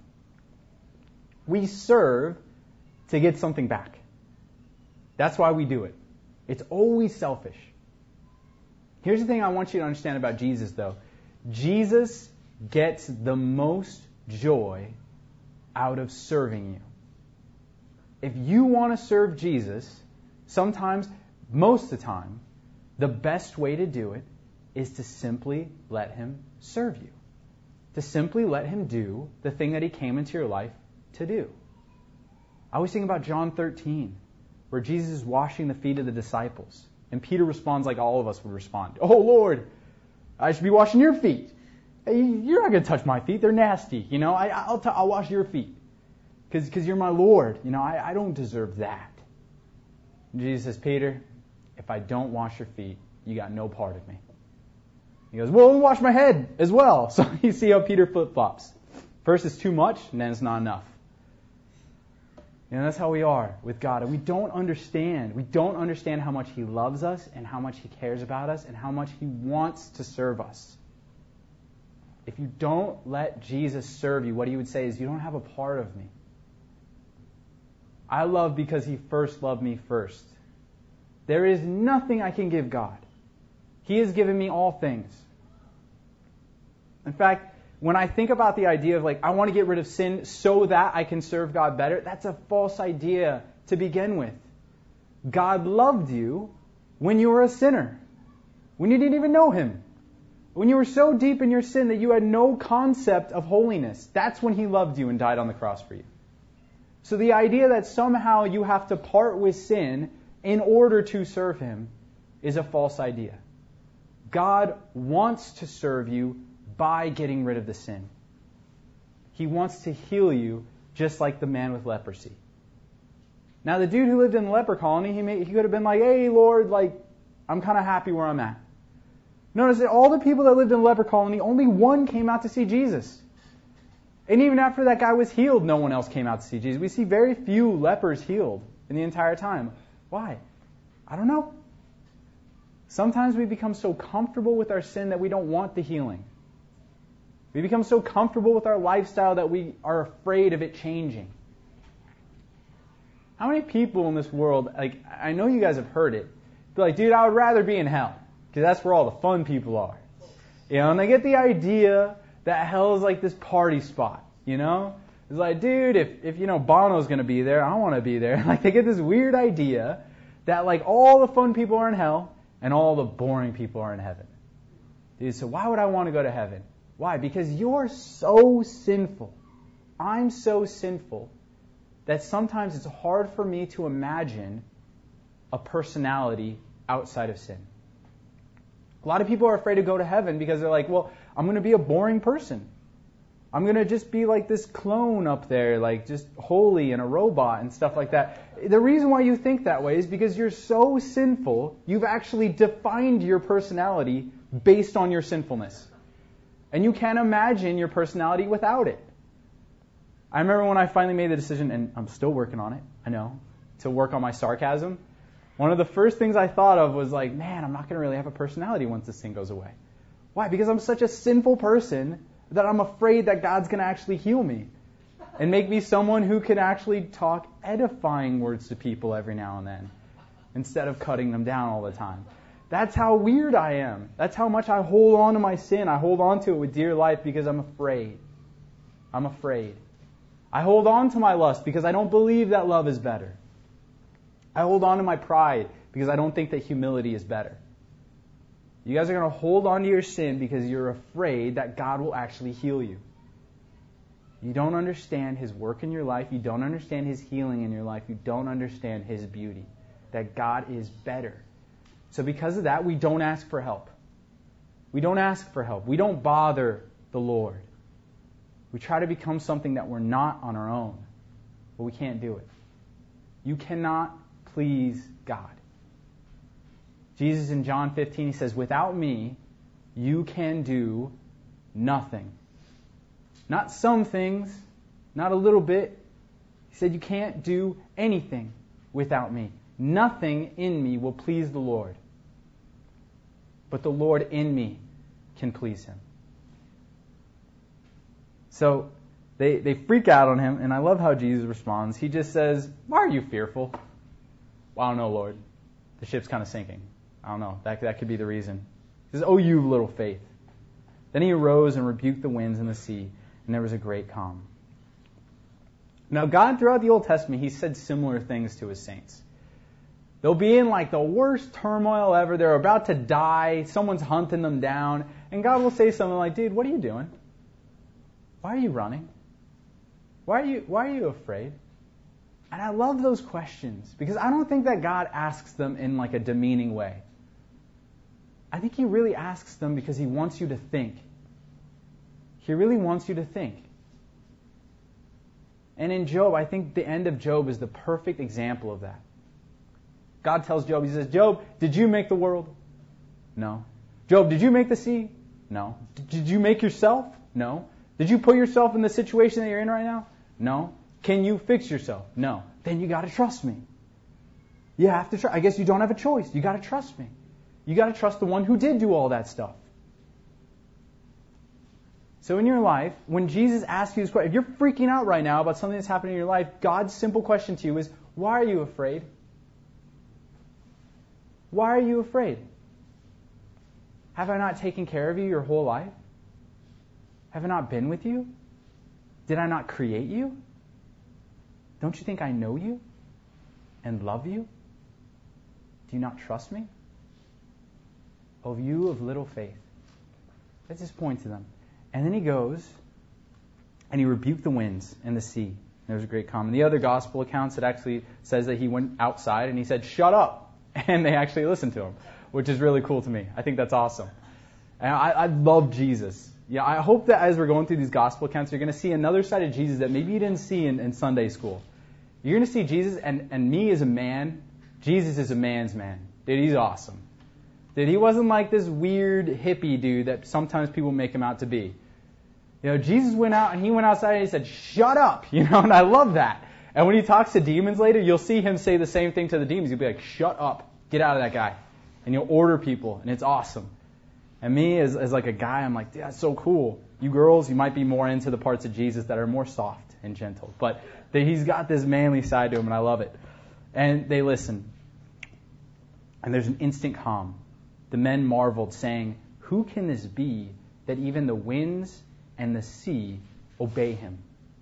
We serve to get something back. That's why we do it. It's always selfish. Here's the thing I want you to understand about Jesus, though. Jesus gets the most joy out of serving you. If you want to serve Jesus, sometimes, most of the time, the best way to do it is to simply let him serve you. To simply let him do the thing that he came into your life to do. I always think about John thirteen, where Jesus is washing the feet of the disciples. And Peter responds like all of us would respond. Oh, Lord, I should be washing your feet. Hey, you're not going to touch my feet. They're nasty. You know, I, I'll, t- I'll wash your feet. Because you're my Lord. You know, I, I don't deserve that. And Jesus says, Peter, if I don't wash your feet, you got no part of me. He goes, well, wash my head as well. So you see how Peter flip-flops. First it's too much, and then it's not enough. You know, that's how we are with God. And we don't understand. We don't understand how much he loves us and how much he cares about us and how much he wants to serve us. If you don't let Jesus serve you, what he would say is, you don't have a part of me. I love because he first loved me first. There is nothing I can give God. He has given me all things. In fact, when I think about the idea of like, I want to get rid of sin so that I can serve God better, that's a false idea to begin with. God loved you when you were a sinner, when you didn't even know Him. When you were so deep in your sin that you had no concept of holiness, that's when He loved you and died on the cross for you. So the idea that somehow you have to part with sin in order to serve Him is a false idea. God wants to serve you by getting rid of the sin. He wants to heal you just like the man with leprosy. Now the dude who lived in the leper colony, he, may, he could have been like, hey Lord, like, I'm kind of happy where I'm at. Notice that all the people that lived in the leper colony, only one came out to see Jesus. And even after that guy was healed, no one else came out to see Jesus. We see very few lepers healed in the entire time. Why? I don't know. Sometimes we become so comfortable with our sin that we don't want the healing. We become so comfortable with our lifestyle that we are afraid of it changing. How many people in this world, like, I know you guys have heard it, be like, dude, I would rather be in hell. Because that's where all the fun people are. You know, and they get the idea that hell is like this party spot, you know? It's like, dude, if, if you know, Bono's going to be there, I want to be there. Like, they get this weird idea that, like, all the fun people are in hell and all the boring people are in heaven. Dude, so why would I want to go to heaven? Why? Because you're so sinful. I'm so sinful that sometimes it's hard for me to imagine a personality outside of sin. A lot of people are afraid to go to heaven because they're like, well, I'm going to be a boring person. I'm going to just be like this clone up there, like just holy and a robot and stuff like that. The reason why you think that way is because you're so sinful, you've actually defined your personality based on your sinfulness. And you can't imagine your personality without it. I remember when I finally made the decision, and I'm still working on it, I know, to work on my sarcasm. One of the first things I thought of was like, man, I'm not going to really have a personality once this thing goes away. Why? Because I'm such a sinful person that I'm afraid that God's going to actually heal me and make me someone who can actually talk edifying words to people every now and then instead of cutting them down all the time. That's how weird I am. That's how much I hold on to my sin. I hold on to it with dear life because I'm afraid. I'm afraid. I hold on to my lust because I don't believe that love is better. I hold on to my pride because I don't think that humility is better. You guys are going to hold on to your sin because you're afraid that God will actually heal you. You don't understand His work in your life. You don't understand His healing in your life. You don't understand His beauty. That God is better. So because of that, we don't ask for help. We don't ask for help. We don't bother the Lord. We try to become something that we're not on our own. But we can't do it. You cannot please God. Jesus in John fifteen, He says, without me, you can do nothing. Not some things, not a little bit. He said you can't do anything without me. Nothing in me will please the Lord. But the Lord in me can please Him. So they, they freak out on Him, and I love how Jesus responds. He just says, why are you fearful? Well, I don't know, Lord. The ship's kind of sinking. I don't know. That, that could be the reason. He says, oh, you little faith. Then He arose and rebuked the winds and the sea, and there was a great calm. Now, God, throughout the Old Testament, He said similar things to His saints. They'll be in like the worst turmoil ever. They're about to die. Someone's hunting them down. And God will say something like, dude, what are you doing? Why are you running? Why are you, why are you afraid? And I love those questions because I don't think that God asks them in like a demeaning way. I think He really asks them because He wants you to think. He really wants you to think. And in Job, I think the end of Job is the perfect example of that. God tells Job, He says, Job, did you make the world? No. Job, did you make the sea? No. Did you make yourself? No. Did you put yourself in the situation that you're in right now? No. Can you fix yourself? No. Then you got to trust me. You have to trust. I guess you don't have a choice. You got to trust me. You got to trust the one who did do all that stuff. So in your life, when Jesus asks you this question, if you're freaking out right now about something that's happening in your life, God's simple question to you is, why are you afraid? Why are you afraid? Have I not taken care of you your whole life? Have I not been with you? Did I not create you? Don't you think I know you and love you? Do you not trust me? O you of little faith. Let's just point to them. And then he goes and he rebuked the winds and the sea. There's a great comment. The other gospel accounts, it actually says that he went outside and he said, shut up. And they actually listened to him, which is really cool to me. I think that's awesome. And I, I love Jesus. Yeah, I hope that as we're going through these gospel accounts, you're going to see another side of Jesus that maybe you didn't see in, in Sunday school. You're going to see Jesus, and, and me as a man, Jesus is a man's man. Dude, he's awesome. Dude, he wasn't like this weird hippie dude that sometimes people make him out to be. You know, Jesus went out and he went outside and he said, shut up, you know, and I love that. And when he talks to demons later, you'll see him say the same thing to the demons. He'll be like, shut up, get out of that guy. And you'll order people, and it's awesome. And me, as, as like a guy, I'm like, yeah, that's so cool. You girls, you might be more into the parts of Jesus that are more soft and gentle. But they, he's got this manly side to him, and I love it. And they listen. And there's an instant calm. The men marveled, saying, who can this be that even the winds and the sea obey him?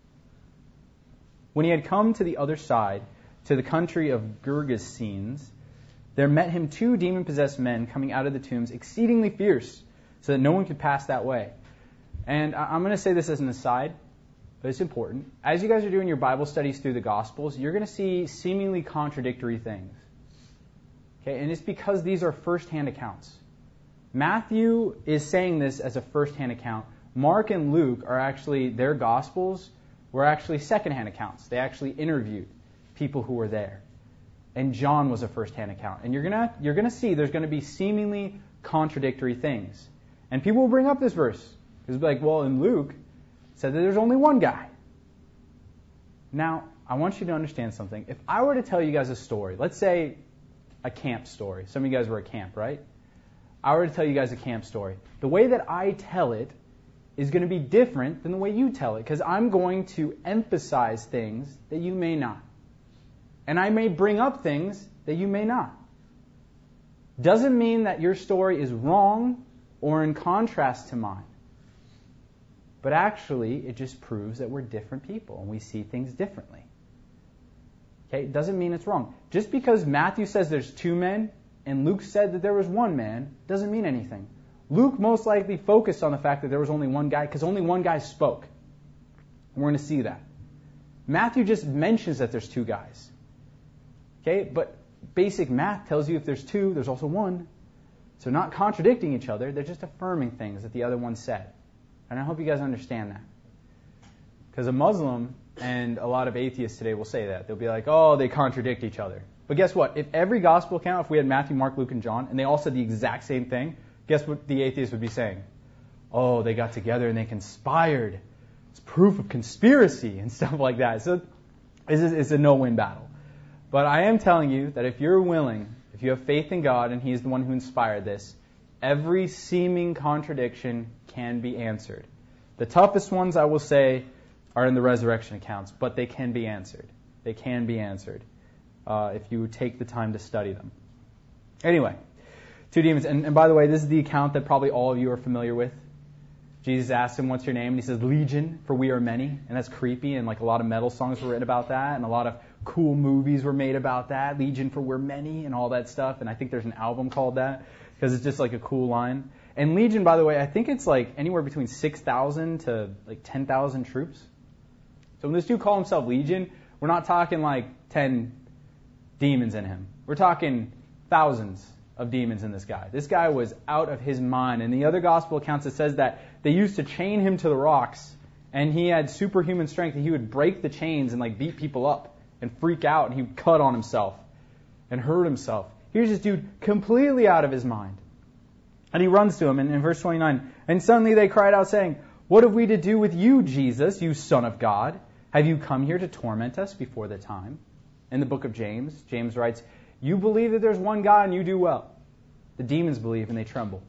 When he had come to the other side, to the country of Gergesenes, there met him two demon-possessed men coming out of the tombs, exceedingly fierce, so that no one could pass that way. And I'm going to say this as an aside, but it's important. As you guys are doing your Bible studies through the Gospels, you're going to see seemingly contradictory things. Okay, and it's because these are first-hand accounts. Matthew is saying this as a first-hand account. Mark and Luke are actually, their Gospels were actually second-hand accounts. They actually interviewed people who were there. And John was a first-hand account. And you're gonna you're gonna see there's gonna be seemingly contradictory things. And people will bring up this verse. It's like, well, in Luke, it said that there's only one guy. Now, I want you to understand something. If I were to tell you guys a story, let's say a camp story. Some of you guys were at camp, right? I were to tell you guys a camp story. The way that I tell it is going to be different than the way you tell it, because I'm going to emphasize things that you may not. And I may bring up things that you may not. Doesn't mean that your story is wrong or in contrast to mine. But actually, it just proves that we're different people and we see things differently. Okay, it doesn't mean it's wrong. Just because Matthew says there's two men and Luke said that there was one man doesn't mean anything. Luke most likely focused on the fact that there was only one guy because only one guy spoke. And we're going to see that. Matthew just mentions that there's two guys. Okay, but basic math tells you if there's two, there's also one. So not contradicting each other, they're just affirming things that the other one said. And I hope you guys understand that. Because a Muslim and a lot of atheists today will say that. They'll be like, oh, they contradict each other. But guess what? If every gospel account, if we had Matthew, Mark, Luke, and John, and they all said the exact same thing, guess what the atheist would be saying? Oh, they got together and they conspired. It's proof of conspiracy and stuff like that. So it's, it's a no-win battle. But I am telling you that if you're willing, if you have faith in God and He's the one who inspired this, every seeming contradiction can be answered. The toughest ones, I will say, are in the resurrection accounts, but they can be answered. They can be answered uh, if you take the time to study them. Anyway, two demons. And, and by the way, this is the account that probably all of you are familiar with. Jesus asked him, what's your name? And he says, Legion, for we are many. And that's creepy. And like a lot of metal songs were written about that. And a lot of cool movies were made about that. Legion, for we're many, and all that stuff. And I think there's an album called that because it's just like a cool line. And Legion, by the way, I think it's like anywhere between six thousand to like ten thousand troops. So when this dude called himself Legion, we're not talking like ten demons in him. We're talking thousands of demons in this guy. This guy was out of his mind. In the other gospel accounts, it says that they used to chain him to the rocks, and he had superhuman strength, and he would break the chains and like beat people up and freak out, and he would cut on himself and hurt himself. Here's this dude completely out of his mind. And he runs to him, and in verse twenty-nine, and suddenly they cried out, saying, what have we to do with you, Jesus, you Son of God? Have you come here to torment us before the time? In the book of James, James writes, you believe that there's one God and you do well. The demons believe and they tremble.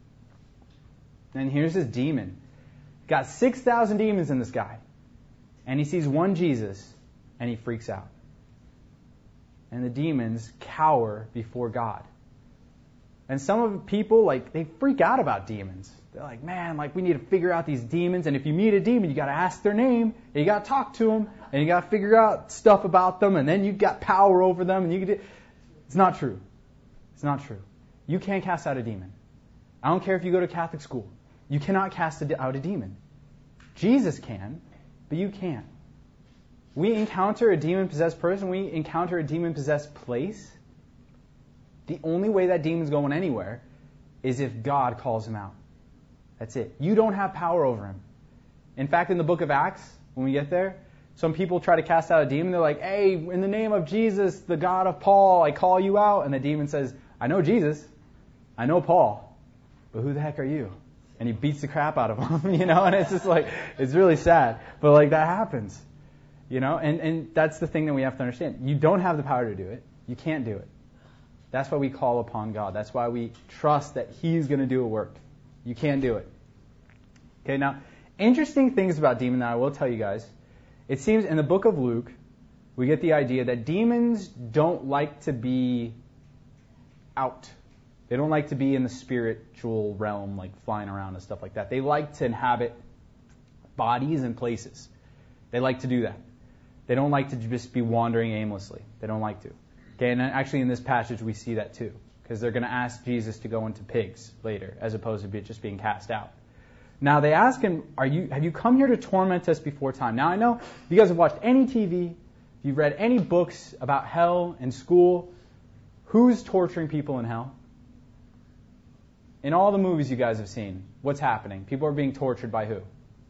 And here's this demon. Got six thousand demons in this guy. And he sees one Jesus and he freaks out. And the demons cower before God. And some of the people, like, they freak out about demons. They're like, man, like, we need to figure out these demons. And if you meet a demon, you got to ask their name. And you got to talk to them. And you got to figure out stuff about them. And then you got power over them. And you can. It's not true. It's not true. You can't cast out a demon. I don't care if you go to Catholic school. You cannot cast out a demon. Jesus can, but you can't. We encounter a demon-possessed person. We encounter a demon-possessed place. The only way that demon's going anywhere is if God calls him out. That's it. You don't have power over him. In fact, in the book of Acts, when we get there, some people try to cast out a demon. They're like, hey, in the name of Jesus, the God of Paul, I call you out. And the demon says, I know Jesus. I know Paul. But who the heck are you? And he beats the crap out of him, you know? And it's just like, it's really sad. But like that happens, you know? And, and that's the thing that we have to understand. You don't have the power to do it. You can't do it. That's why we call upon God. That's why we trust that He's going to do a work. You can't do it. Okay, now, interesting things about demons that I will tell you guys. It seems in the book of Luke, we get the idea that demons don't like to be out. They don't like to be in the spiritual realm, like flying around and stuff like that. They like to inhabit bodies and places. They like to do that. They don't like to just be wandering aimlessly. They don't like to. Okay, and actually in this passage we see that too, because they're going to ask Jesus to go into pigs later, as opposed to be just being cast out. Now they ask him, "Are you? Have you come here to torment us before time?" Now I know you guys have watched any T V, you've read any books about hell in school. Who's torturing people in hell? In all the movies you guys have seen, what's happening? People are being tortured by who?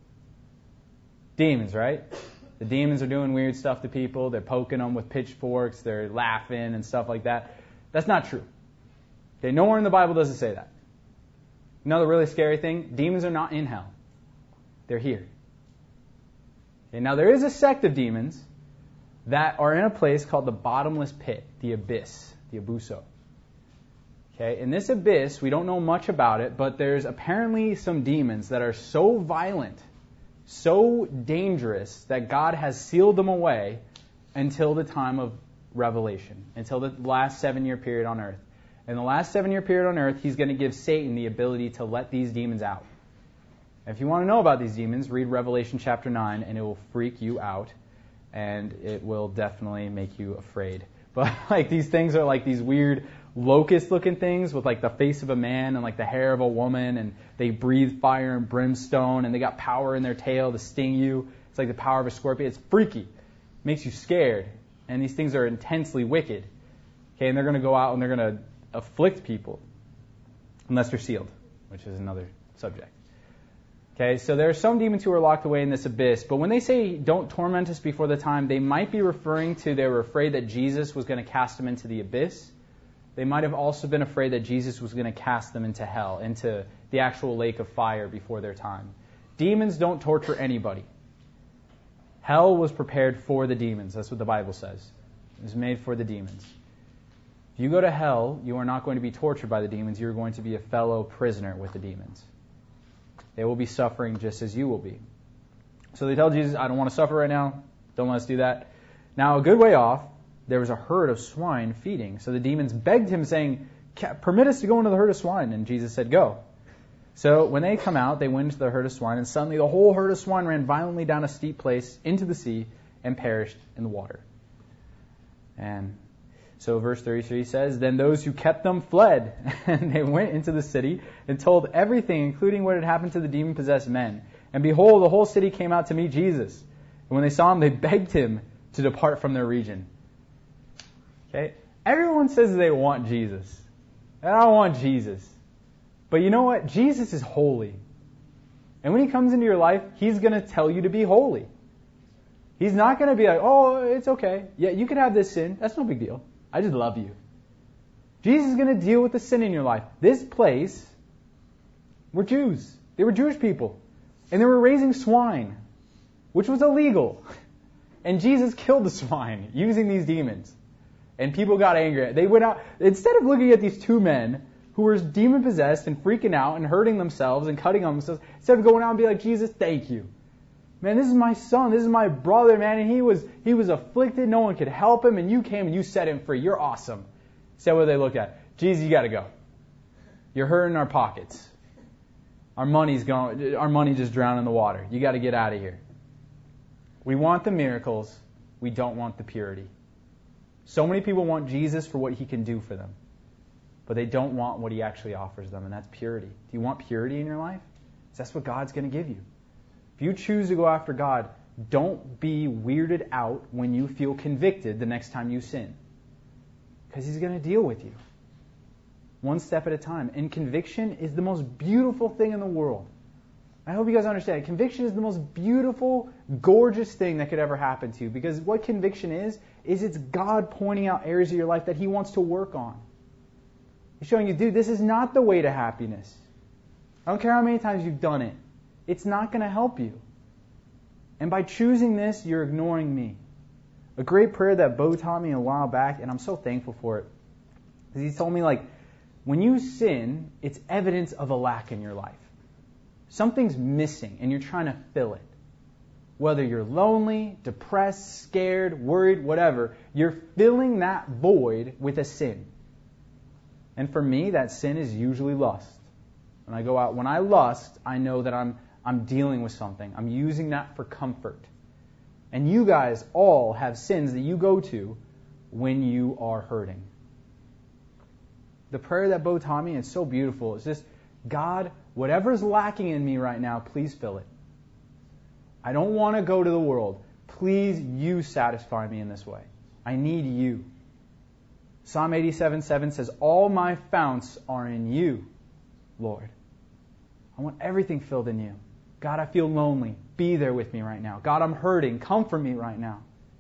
Demons, right? The demons are doing weird stuff to people. They're poking them with pitchforks. They're laughing and stuff like that. That's not true. Okay, nowhere in the Bible does it say that. Another really scary thing, demons are not in hell. They're here. Okay, now there is a sect of demons that are in a place called the bottomless pit, the abyss, the abuso. Okay, in this abyss, we don't know much about it, but there's apparently some demons that are so violent, so dangerous, that God has sealed them away until the time of Revelation, until the last seven-year period on earth. In the last seven-year period on earth, He's going to give Satan the ability to let these demons out. If you want to know about these demons, read Revelation chapter nine, and it will freak you out, and it will definitely make you afraid. But like these things are like these weird locust-looking things with like the face of a man and like the hair of a woman, and they breathe fire and brimstone, and they got power in their tail to sting you. It's like the power of a scorpion. It's freaky. It makes you scared. And these things are intensely wicked. Okay, and they're going to go out and they're going to afflict people unless they're sealed, which is another subject. Okay, so there are some demons who are locked away in this abyss, but when they say don't torment us before the time, they might be referring to they were afraid that Jesus was going to cast them into the abyss. They might have also been afraid that Jesus was going to cast them into hell, into the actual lake of fire before their time. Demons don't torture anybody. Hell was prepared for the demons. That's what the Bible says. It was made for the demons. If you go to hell, you are not going to be tortured by the demons. You're going to be a fellow prisoner with the demons. They will be suffering just as you will be. So they tell Jesus, I don't want to suffer right now. Don't let us do that. Now, a good way off, there was a herd of swine feeding. So the demons begged him, saying, permit us to go into the herd of swine. And Jesus said, go. So when they come out, they went into the herd of swine, and suddenly the whole herd of swine ran violently down a steep place into the sea and perished in the water. And so verse thirty-three says, then those who kept them fled, and they went into the city and told everything, including what had happened to the demon-possessed men. And behold, the whole city came out to meet Jesus. And when they saw him, they begged him to depart from their region. Okay? Everyone says they want Jesus. And I want Jesus. But you know what? Jesus is holy. And when He comes into your life, He's going to tell you to be holy. He's not going to be like, oh, it's okay. Yeah, you can have this sin. That's no big deal. I just love you. Jesus is going to deal with the sin in your life. This place were Jews. They were Jewish people. And they were raising swine, which was illegal. And Jesus killed the swine using these demons. And people got angry. They went out, instead of looking at these two men who were demon-possessed and freaking out and hurting themselves and cutting on themselves, instead of going out and be like, Jesus, thank you. Man, this is my son. This is my brother, man. And he was he was afflicted. No one could help him. And you came and you set him free. You're awesome. Said what they looked at. Jesus, you got to go. You're hurting our pockets. Our money's going, our money just drowned in the water. You got to get out of here. We want the miracles. We don't want the purity. So many people want Jesus for what he can do for them, but they don't want what he actually offers them, and that's purity. Do you want purity in your life? That's what God's going to give you. If you choose to go after God, don't be weirded out when you feel convicted the next time you sin, because he's going to deal with you one step at a time. And conviction is the most beautiful thing in the world. I hope you guys understand. Conviction is the most beautiful, gorgeous thing that could ever happen to you, because what conviction is, is it's God pointing out areas of your life that he wants to work on. He's showing you, dude, this is not the way to happiness. I don't care how many times you've done it. It's not going to help you. And by choosing this, you're ignoring me. A great prayer that Bo taught me a while back, and I'm so thankful for it, is he told me, like, when you sin, it's evidence of a lack in your life. Something's missing, and you're trying to fill it. Whether you're lonely, depressed, scared, worried, whatever, you're filling that void with a sin. And for me, that sin is usually lust. When I go out, when I lust, I know that I'm I'm dealing with something. I'm using that for comfort. And you guys all have sins that you go to when you are hurting. The prayer that Bo taught me, it's so beautiful. It's just, God, whatever's lacking in me right now, please fill it. I don't want to go to the world. Please, you satisfy me in this way. I need you. Psalm eighty-seven seven says, all my founts are in you, Lord. I want everything filled in you. God, I feel lonely. Be there with me right now. God, I'm hurting. Comfort me right now.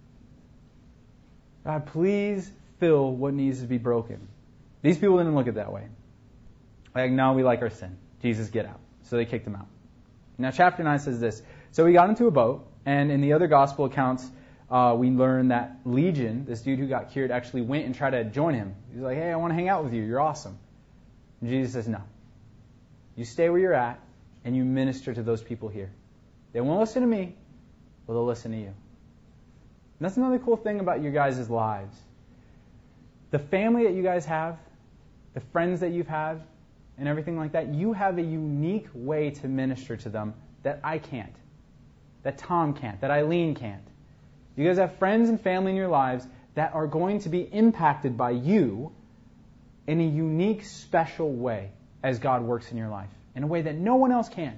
God, please fill what needs to be broken. These people didn't look at it that way. Like, no, we like our sin. Jesus, get out. So they kicked him out. Now, chapter nine says this. So he got into a boat, and in the other gospel accounts, uh, we learn that Legion, this dude who got cured, actually went and tried to join him. He's like, hey, I want to hang out with you. You're awesome. And Jesus says, no. You stay where you're at, and you minister to those people here. They won't listen to me, but they'll listen to you. And that's another cool thing about your guys' lives. The family that you guys have, the friends that you've had, and everything like that, you have a unique way to minister to them that I can't, that Tom can't, that Eileen can't. You guys have friends and family in your lives that are going to be impacted by you in a unique, special way as God works in your life, in a way that no one else can.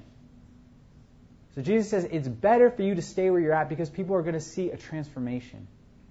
So Jesus says it's better for you to stay where you're at because people are going to see a transformation.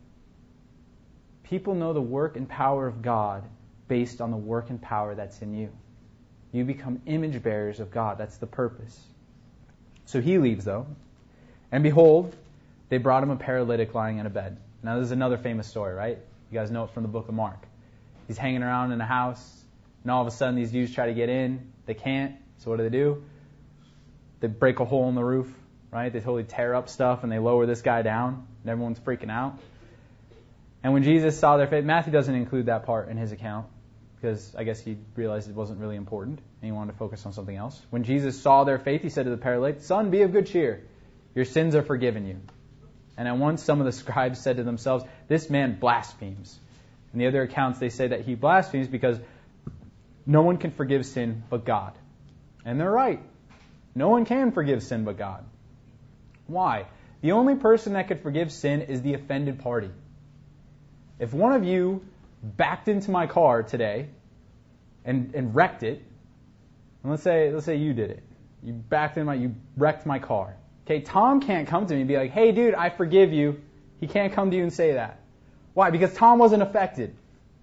People know the work and power of God based on the work and power that's in you. You become image bearers of God. That's the purpose. So he leaves, though. And behold, they brought him a paralytic lying in a bed. Now, this is another famous story, right? You guys know it from the book of Mark. He's hanging around in a house, and all of a sudden these dudes try to get in. They can't. So what do they do? They break a hole in the roof, right? They totally tear up stuff, and they lower this guy down, and everyone's freaking out. And when Jesus saw their faith, Matthew doesn't include that part in his account, because I guess he realized it wasn't really important, and he wanted to focus on something else. When Jesus saw their faith, he said to the paralytic, son, be of good cheer. Your sins are forgiven you. And at once some of the scribes said to themselves, this man blasphemes. In the other accounts, they say that he blasphemes because no one can forgive sin but God. And they're right. No one can forgive sin but God. Why? The only person that could forgive sin is the offended party. If one of you backed into my car today and, and wrecked it, and let's say let's say you did it. You backed in my you wrecked my car. Okay, Tom can't come to me and be like, hey dude, I forgive you. He can't come to you and say that. Why? Because Tom wasn't affected.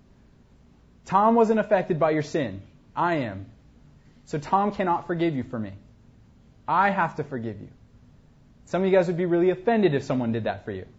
Tom wasn't affected by your sin. I am. So Tom cannot forgive you for me. I have to forgive you. Some of you guys would be really offended if someone did that for you.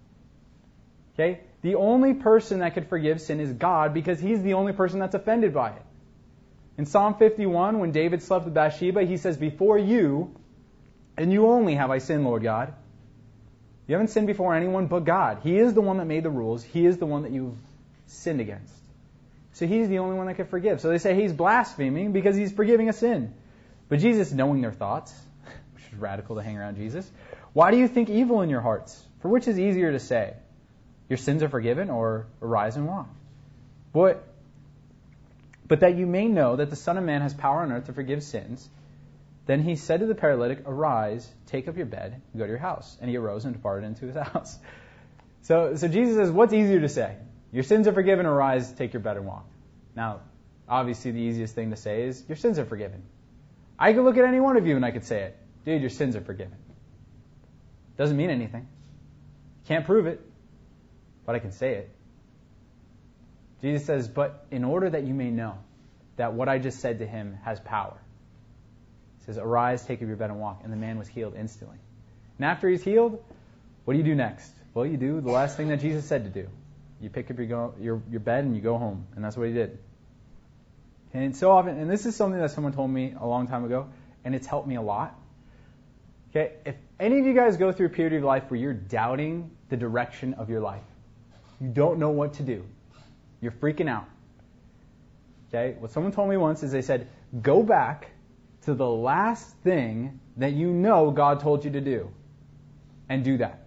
Okay? The only person that could forgive sin is God because he's the only person that's offended by it. In Psalm fifty-one, when David slept with Bathsheba, he says, before you, and you only have I sinned, Lord God. You haven't sinned before anyone but God. He is the one that made the rules. He is the one that you've sinned against. So he's the only one that can forgive. So they say he's blaspheming because he's forgiving a sin. But Jesus, knowing their thoughts, which is radical to hang around Jesus, why do you think evil in your hearts? For which is easier to say, your sins are forgiven, or arise and walk? But but that you may know that the Son of Man has power on earth to forgive sins. Then he said to the paralytic, arise, take up your bed, and go to your house. And he arose and departed into his house. So, so Jesus says, what's easier to say? Your sins are forgiven, arise, take your bed and walk. Now, obviously the easiest thing to say is, your sins are forgiven. I could look at any one of you and I could say it. Dude, your sins are forgiven. Doesn't mean anything. Can't prove it, but I can say it. Jesus says, but in order that you may know that what I just said to him has power. He says, arise, take up your bed and walk. And the man was healed instantly. And after he's healed, what do you do next? Well, you do the last thing that Jesus said to do. You pick up your, go, your, your bed and you go home. And that's what he did. And so often, and this is something that someone told me a long time ago, and it's helped me a lot. Okay, if any of you guys go through a period of life where you're doubting the direction of your life, you don't know what to do, you're freaking out. Okay, what someone told me once is they said, go back to the last thing that you know God told you to do, and do that.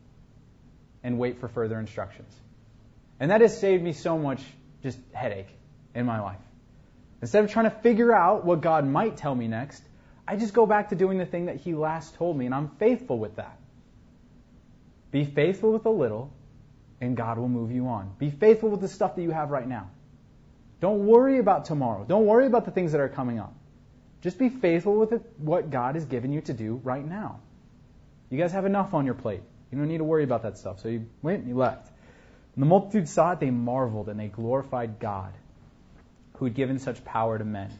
And wait for further instructions. And that has saved me so much just headache in my life. Instead of trying to figure out what God might tell me next, I just go back to doing the thing that he last told me, and I'm faithful with that. Be faithful with a little, and God will move you on. Be faithful with the stuff that you have right now. Don't worry about tomorrow. Don't worry about the things that are coming up. Just be faithful with it, what God has given you to do right now. You guys have enough on your plate. You don't need to worry about that stuff. So you went and you left. When the multitude saw it, they marveled, and they glorified God, who had given such power to men.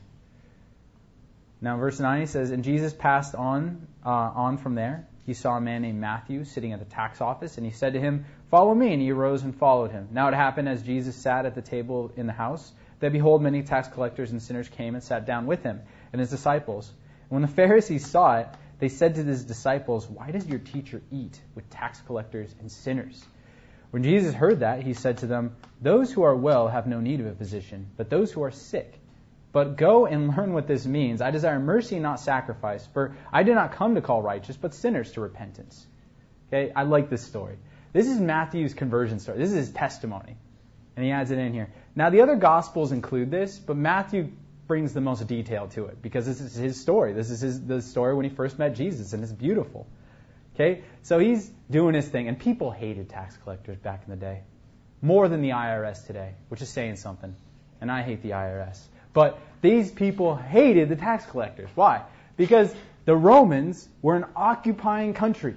Now, verse nine, he says, and Jesus passed on uh, on from there. He saw a man named Matthew sitting at the tax office, and he said to him, follow me. And he arose and followed him. Now it happened as Jesus sat at the table in the house, that behold, many tax collectors and sinners came and sat down with him and his disciples. And when the Pharisees saw it, they said to his disciples, why does your teacher eat with tax collectors and sinners? When Jesus heard that, he said to them, those who are well have no need of a physician, but those who are sick. But go and learn what this means. I desire mercy, not sacrifice, for I did not come to call righteous, but sinners to repentance. Okay, I like this story. This is Matthew's conversion story. This is his testimony. And he adds it in here. Now, the other Gospels include this, but Matthew brings the most detail to it, because this is his story. This is his, the story when he first met Jesus, and it's beautiful. Okay, so he's doing his thing, and people hated tax collectors back in the day. More than the I R S today, which is saying something. And I hate the I R S. But these people hated the tax collectors. Why? Because the Romans were an occupying country.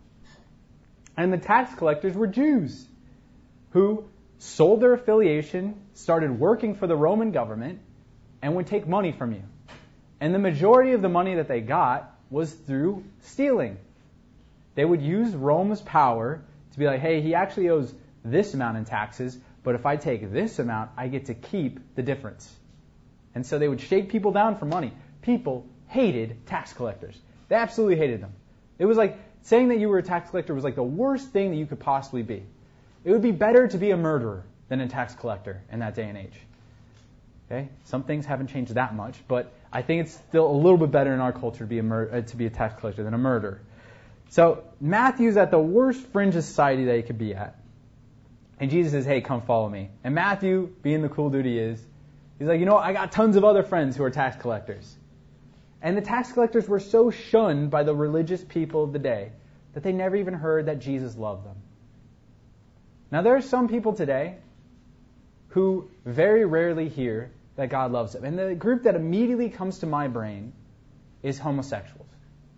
And the tax collectors were Jews who sold their affiliation, started working for the Roman government, and would take money from you. And the majority of the money that they got was through stealing. They would use Rome's power to be like, hey, he actually owes this amount in taxes, but if I take this amount, I get to keep the difference. And so they would shake people down for money. People hated tax collectors. They absolutely hated them. It was like saying that you were a tax collector was like the worst thing that you could possibly be. It would be better to be a murderer than a tax collector in that day and age. Okay, some things haven't changed that much, but I think it's still a little bit better in our culture to be a mur- uh, to be a tax collector than a murderer. So Matthew's at the worst fringe of society that he could be at, and Jesus says, "Hey, come follow me." And Matthew, being the cool dude he is, he's like, "You know, I got tons of other friends who are tax collectors." And the tax collectors were so shunned by the religious people of the day that they never even heard that Jesus loved them. Now, there are some people today who very rarely hear that God loves them. And the group that immediately comes to my brain is homosexuals.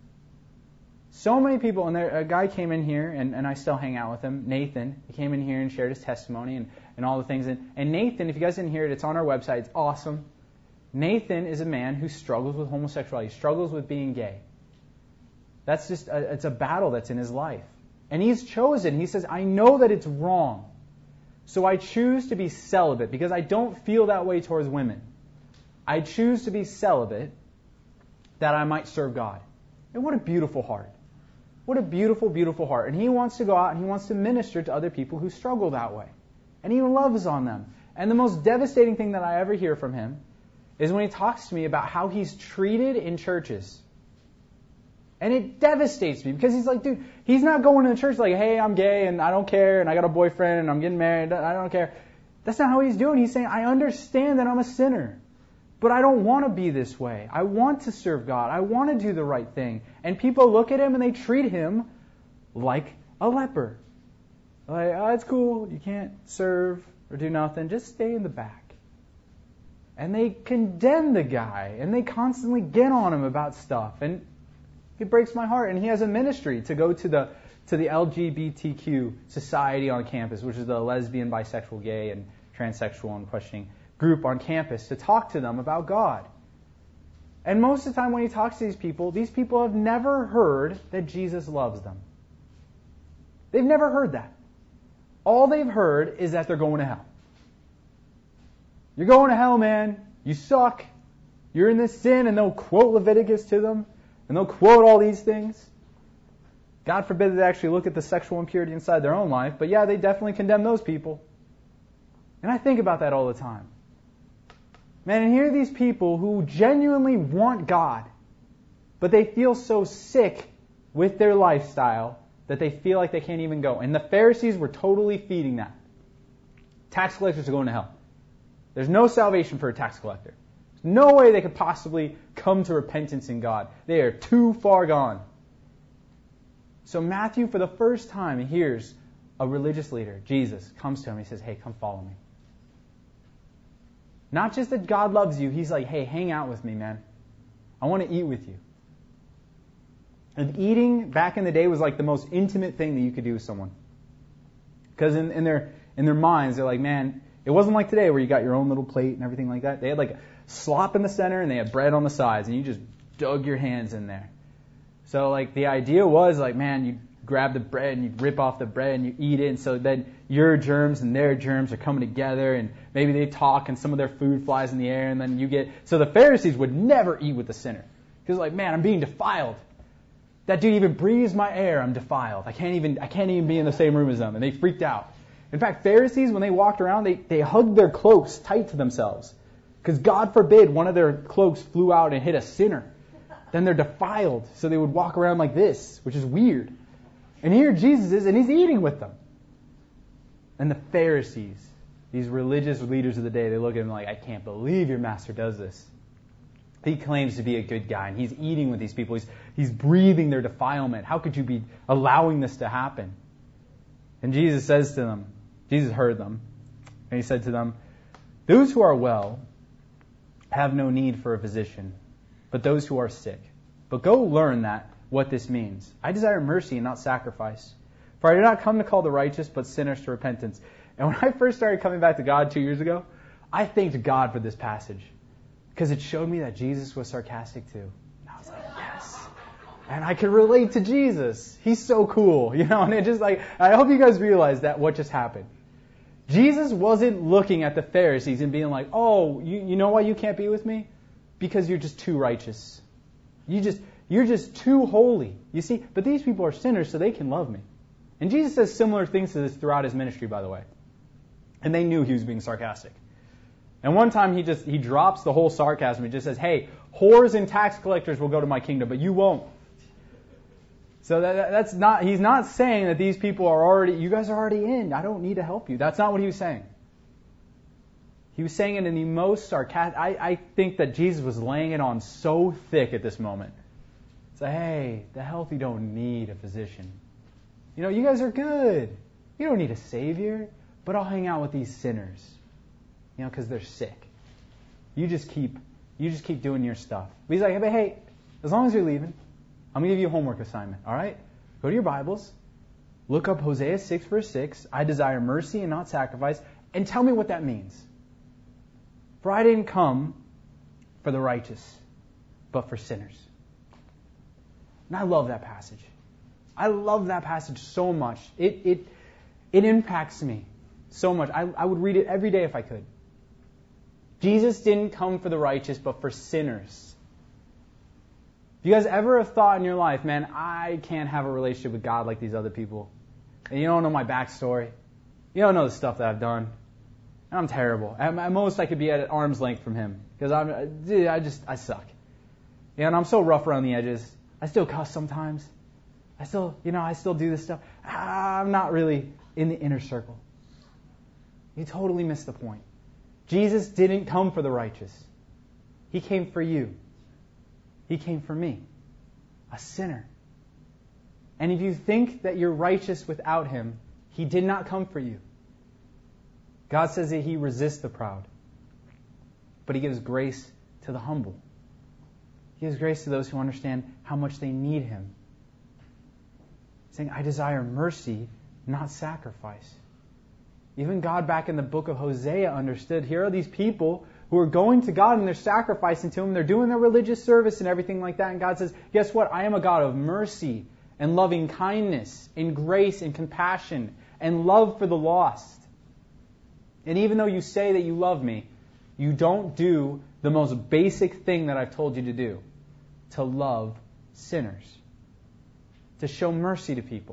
So many people, and there, a guy came in here, and, and I still hang out with him, Nathan. He came in here and shared his testimony and, and all the things. And, and Nathan, if you guys didn't hear it, it's on our website. It's awesome. Nathan is a man who struggles with homosexuality, struggles with being gay. That's just, a, it's a battle that's in his life. And he's chosen. He says, I know that it's wrong. So I choose to be celibate because I don't feel that way towards women. I choose to be celibate that I might serve God. And what a beautiful heart. What a beautiful, beautiful heart. And he wants to go out and he wants to minister to other people who struggle that way. And he loves on them. And the most devastating thing that I ever hear from him is when he talks to me about how he's treated in churches. And it devastates me because he's like, dude, he's not going to the church like, hey, I'm gay and I don't care and I got a boyfriend and I'm getting married. I don't care. That's not how he's doing. He's saying, I understand that I'm a sinner, but I don't want to be this way. I want to serve God. I want to do the right thing. And people look at him and they treat him like a leper. Like, oh, it's cool. You can't serve or do nothing. Just stay in the back. And they condemn the guy, and they constantly get on him about stuff. And it breaks my heart. And he has a ministry to go to the to the L G B T Q society on campus, which is the lesbian, bisexual, gay, and transsexual and questioning group on campus, to talk to them about God. And most of the time when he talks to these people, these people have never heard that Jesus loves them. They've never heard that. All they've heard is that they're going to hell. You're going to hell, man. You suck. You're in this sin. And they'll quote Leviticus to them. And they'll quote all these things. God forbid they actually look at the sexual impurity inside their own life. But yeah, they definitely condemn those people. And I think about that all the time. Man, and here are these people who genuinely want God. But they feel so sick with their lifestyle that they feel like they can't even go. And the Pharisees were totally feeding that. Tax collectors are going to hell. There's no salvation for a tax collector. There's no way they could possibly come to repentance in God. They are too far gone. So Matthew, for the first time, hears a religious leader, Jesus, comes to him. He says, hey, come follow me. Not just that God loves you. He's like, hey, hang out with me, man. I want to eat with you. And eating back in the day was like the most intimate thing that you could do with someone. Because in, in their in their minds, they're like, man, it wasn't like today where you got your own little plate and everything like that. They had like a slop in the center and they had bread on the sides and you just dug your hands in there. So like the idea was like, man, you grab the bread and you rip off the bread and you eat it. And so then your germs and their germs are coming together and maybe they talk and some of their food flies in the air and then you get... So the Pharisees would never eat with the sinner. Because like, man, I'm being defiled. That dude even breathes my air, I'm defiled. I can't even I can't even be in the same room as them. And they freaked out. In fact, Pharisees, when they walked around, they, they hugged their cloaks tight to themselves. Because God forbid one of their cloaks flew out and hit a sinner. Then they're defiled. So they would walk around like this, which is weird. And here Jesus is, and he's eating with them. And the Pharisees, these religious leaders of the day, they look at him like, I can't believe your master does this. He claims to be a good guy, and he's eating with these people. He's, he's breathing their defilement. How could you be allowing this to happen? And Jesus says to them, Jesus heard them, and he said to them, those who are well have no need for a physician, but those who are sick. But go learn that, what this means. I desire mercy and not sacrifice. For I did not come to call the righteous, but sinners to repentance. And when I first started coming back to God two years ago, I thanked God for this passage. Because it showed me that Jesus was sarcastic too. And I was like, yes. And I could relate to Jesus. He's so cool. You know, and it just like, I hope you guys realize that what just happened. Jesus wasn't looking at the Pharisees and being like, oh, you, you know why you can't be with me? Because you're just too righteous. You just, you're just too holy. You see, but these people are sinners, so they can love me. And Jesus says similar things to this throughout his ministry, by the way. And they knew he was being sarcastic. And one time he just, he drops the whole sarcasm. He just says, hey, whores and tax collectors will go to my kingdom, but you won't. So that, that's not, he's not saying that these people are already, you guys are already in. I don't need to help you. That's not what he was saying. He was saying it in the most sarcastic, I, I think that Jesus was laying it on so thick at this moment. Say, hey, the healthy don't need a physician. You know, you guys are good. You don't need a savior, but I'll hang out with these sinners. You know, because they're sick. You just keep, you just keep doing your stuff. But he's like, hey, hey, as long as you're leaving, I'm going to give you a homework assignment, all right? Go to your Bibles, look up Hosea six, verse six, I desire mercy and not sacrifice, and tell me what that means. For I didn't come for the righteous, but for sinners. And I love that passage. I love that passage so much. It it it impacts me so much. I, I would read it every day if I could. Jesus didn't come for the righteous, but for sinners. You guys ever have thought in your life, man, I can't have a relationship with God like these other people? And you don't know my backstory. You don't know the stuff that I've done. I'm terrible. At most, I could be at arm's length from Him. Because I'm, I just, I suck. You know, and I'm so rough around the edges. I still cuss sometimes. I still, you know, I still do this stuff. I'm not really in the inner circle. You totally missed the point. Jesus didn't come for the righteous. He came for you. He came for me, a sinner. And if you think that you're righteous without Him, He did not come for you. God says that He resists the proud, but He gives grace to the humble. He gives grace to those who understand how much they need Him. Saying, I desire mercy, not sacrifice. Even God back in the book of Hosea understood, here are these people who are going to God and they're sacrificing to Him, they're doing their religious service and everything like that, and God says, guess what? I am a God of mercy and loving kindness and grace and compassion and love for the lost. And even though you say that you love me, you don't do the most basic thing that I've told you to do, to love sinners, to show mercy to people.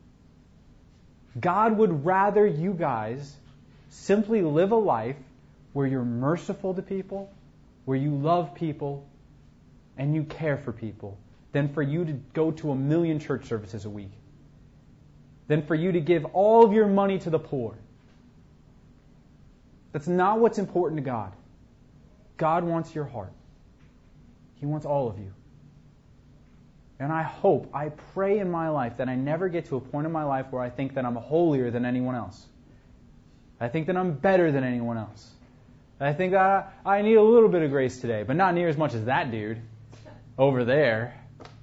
God would rather you guys simply live a life where you're merciful to people, where you love people, and you care for people, than for you to go to a million church services a week, than for you to give all of your money to the poor. That's not what's important to God. God wants your heart. He wants all of you. And I hope, I pray in my life that I never get to a point in my life where I think that I'm holier than anyone else. I think that I'm better than anyone else. I think that I, I need a little bit of grace today, but not near as much as that dude over there.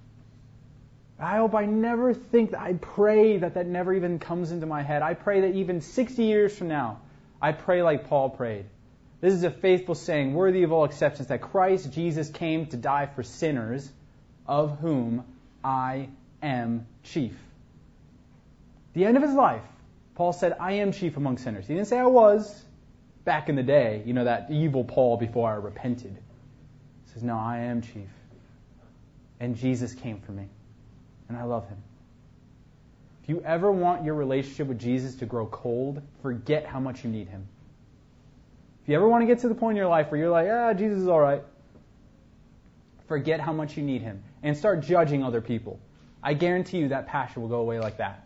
I hope I never think that, I pray that that never even comes into my head. I pray that even sixty years from now, I pray like Paul prayed. This is a faithful saying, worthy of all acceptance, that Christ Jesus came to die for sinners, of whom I am chief. The end of his life, Paul said, I am chief among sinners. He didn't say I was back in the day, you know, that evil Paul before I repented. He says, no, I am chief. And Jesus came for me. And I love Him. If you ever want your relationship with Jesus to grow cold, forget how much you need Him. If you ever want to get to the point in your life where you're like, ah, Jesus is all right, forget how much you need Him and start judging other people. I guarantee you that passion will go away like that.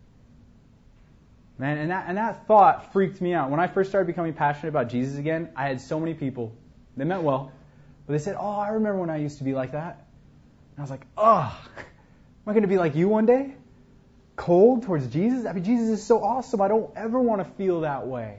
Man, and that, and that thought freaked me out. When I first started becoming passionate about Jesus again, I had so many people, they meant well, but they said, oh, I remember when I used to be like that. And I was like, oh, am I going to be like you one day? Cold towards Jesus? I mean, Jesus is so awesome. I don't ever want to feel that way.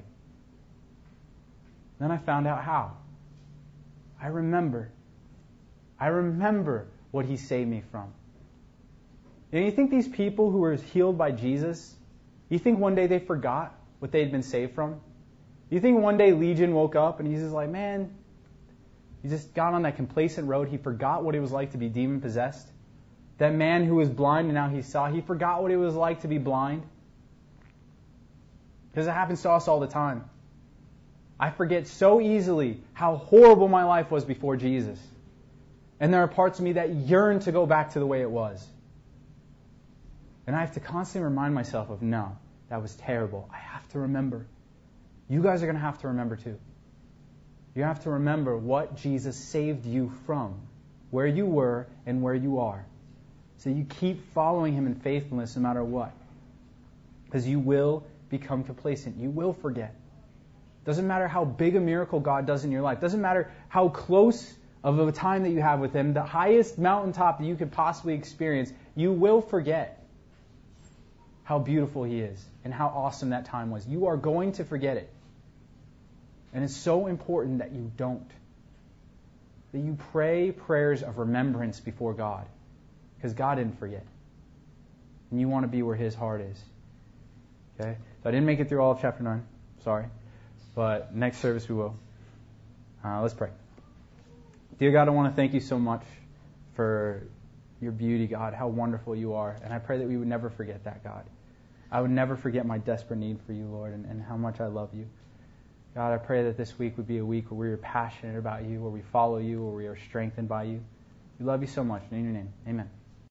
Then I found out how. I remember. I remember what He saved me from. And you think these people who were healed by Jesus, you think one day they forgot what they had been saved from? You think one day Legion woke up and he's just like, man, he just got on that complacent road. He forgot what it was like to be demon-possessed. That man who was blind and now he saw, he forgot what it was like to be blind. Because it happens to us all the time. I forget so easily how horrible my life was before Jesus. And there are parts of me that yearn to go back to the way it was. And I have to constantly remind myself of, no, that was terrible. I have to remember. You guys are going to have to remember too. You have to remember what Jesus saved you from, where you were and where you are. So you keep following Him in faithfulness no matter what. Because you will become complacent. You will forget. Doesn't matter how big a miracle God does in your life. Doesn't matter how close of a time that you have with Him, the highest mountaintop that you could possibly experience, you will forget how beautiful He is and how awesome that time was. You are going to forget it. And it's so important that you don't. That you pray prayers of remembrance before God. Because God didn't forget. And you want to be where His heart is. Okay? So I didn't make it through all of chapter nine. Sorry. But next service we will. Uh, let's pray. Dear God, I want to thank You so much for Your beauty, God, how wonderful You are. And I pray that we would never forget that, God. I would never forget my desperate need for You, Lord, and, and how much I love You. God, I pray that this week would be a week where we are passionate about You, where we follow You, where we are strengthened by You. We love You so much. In Your name, amen.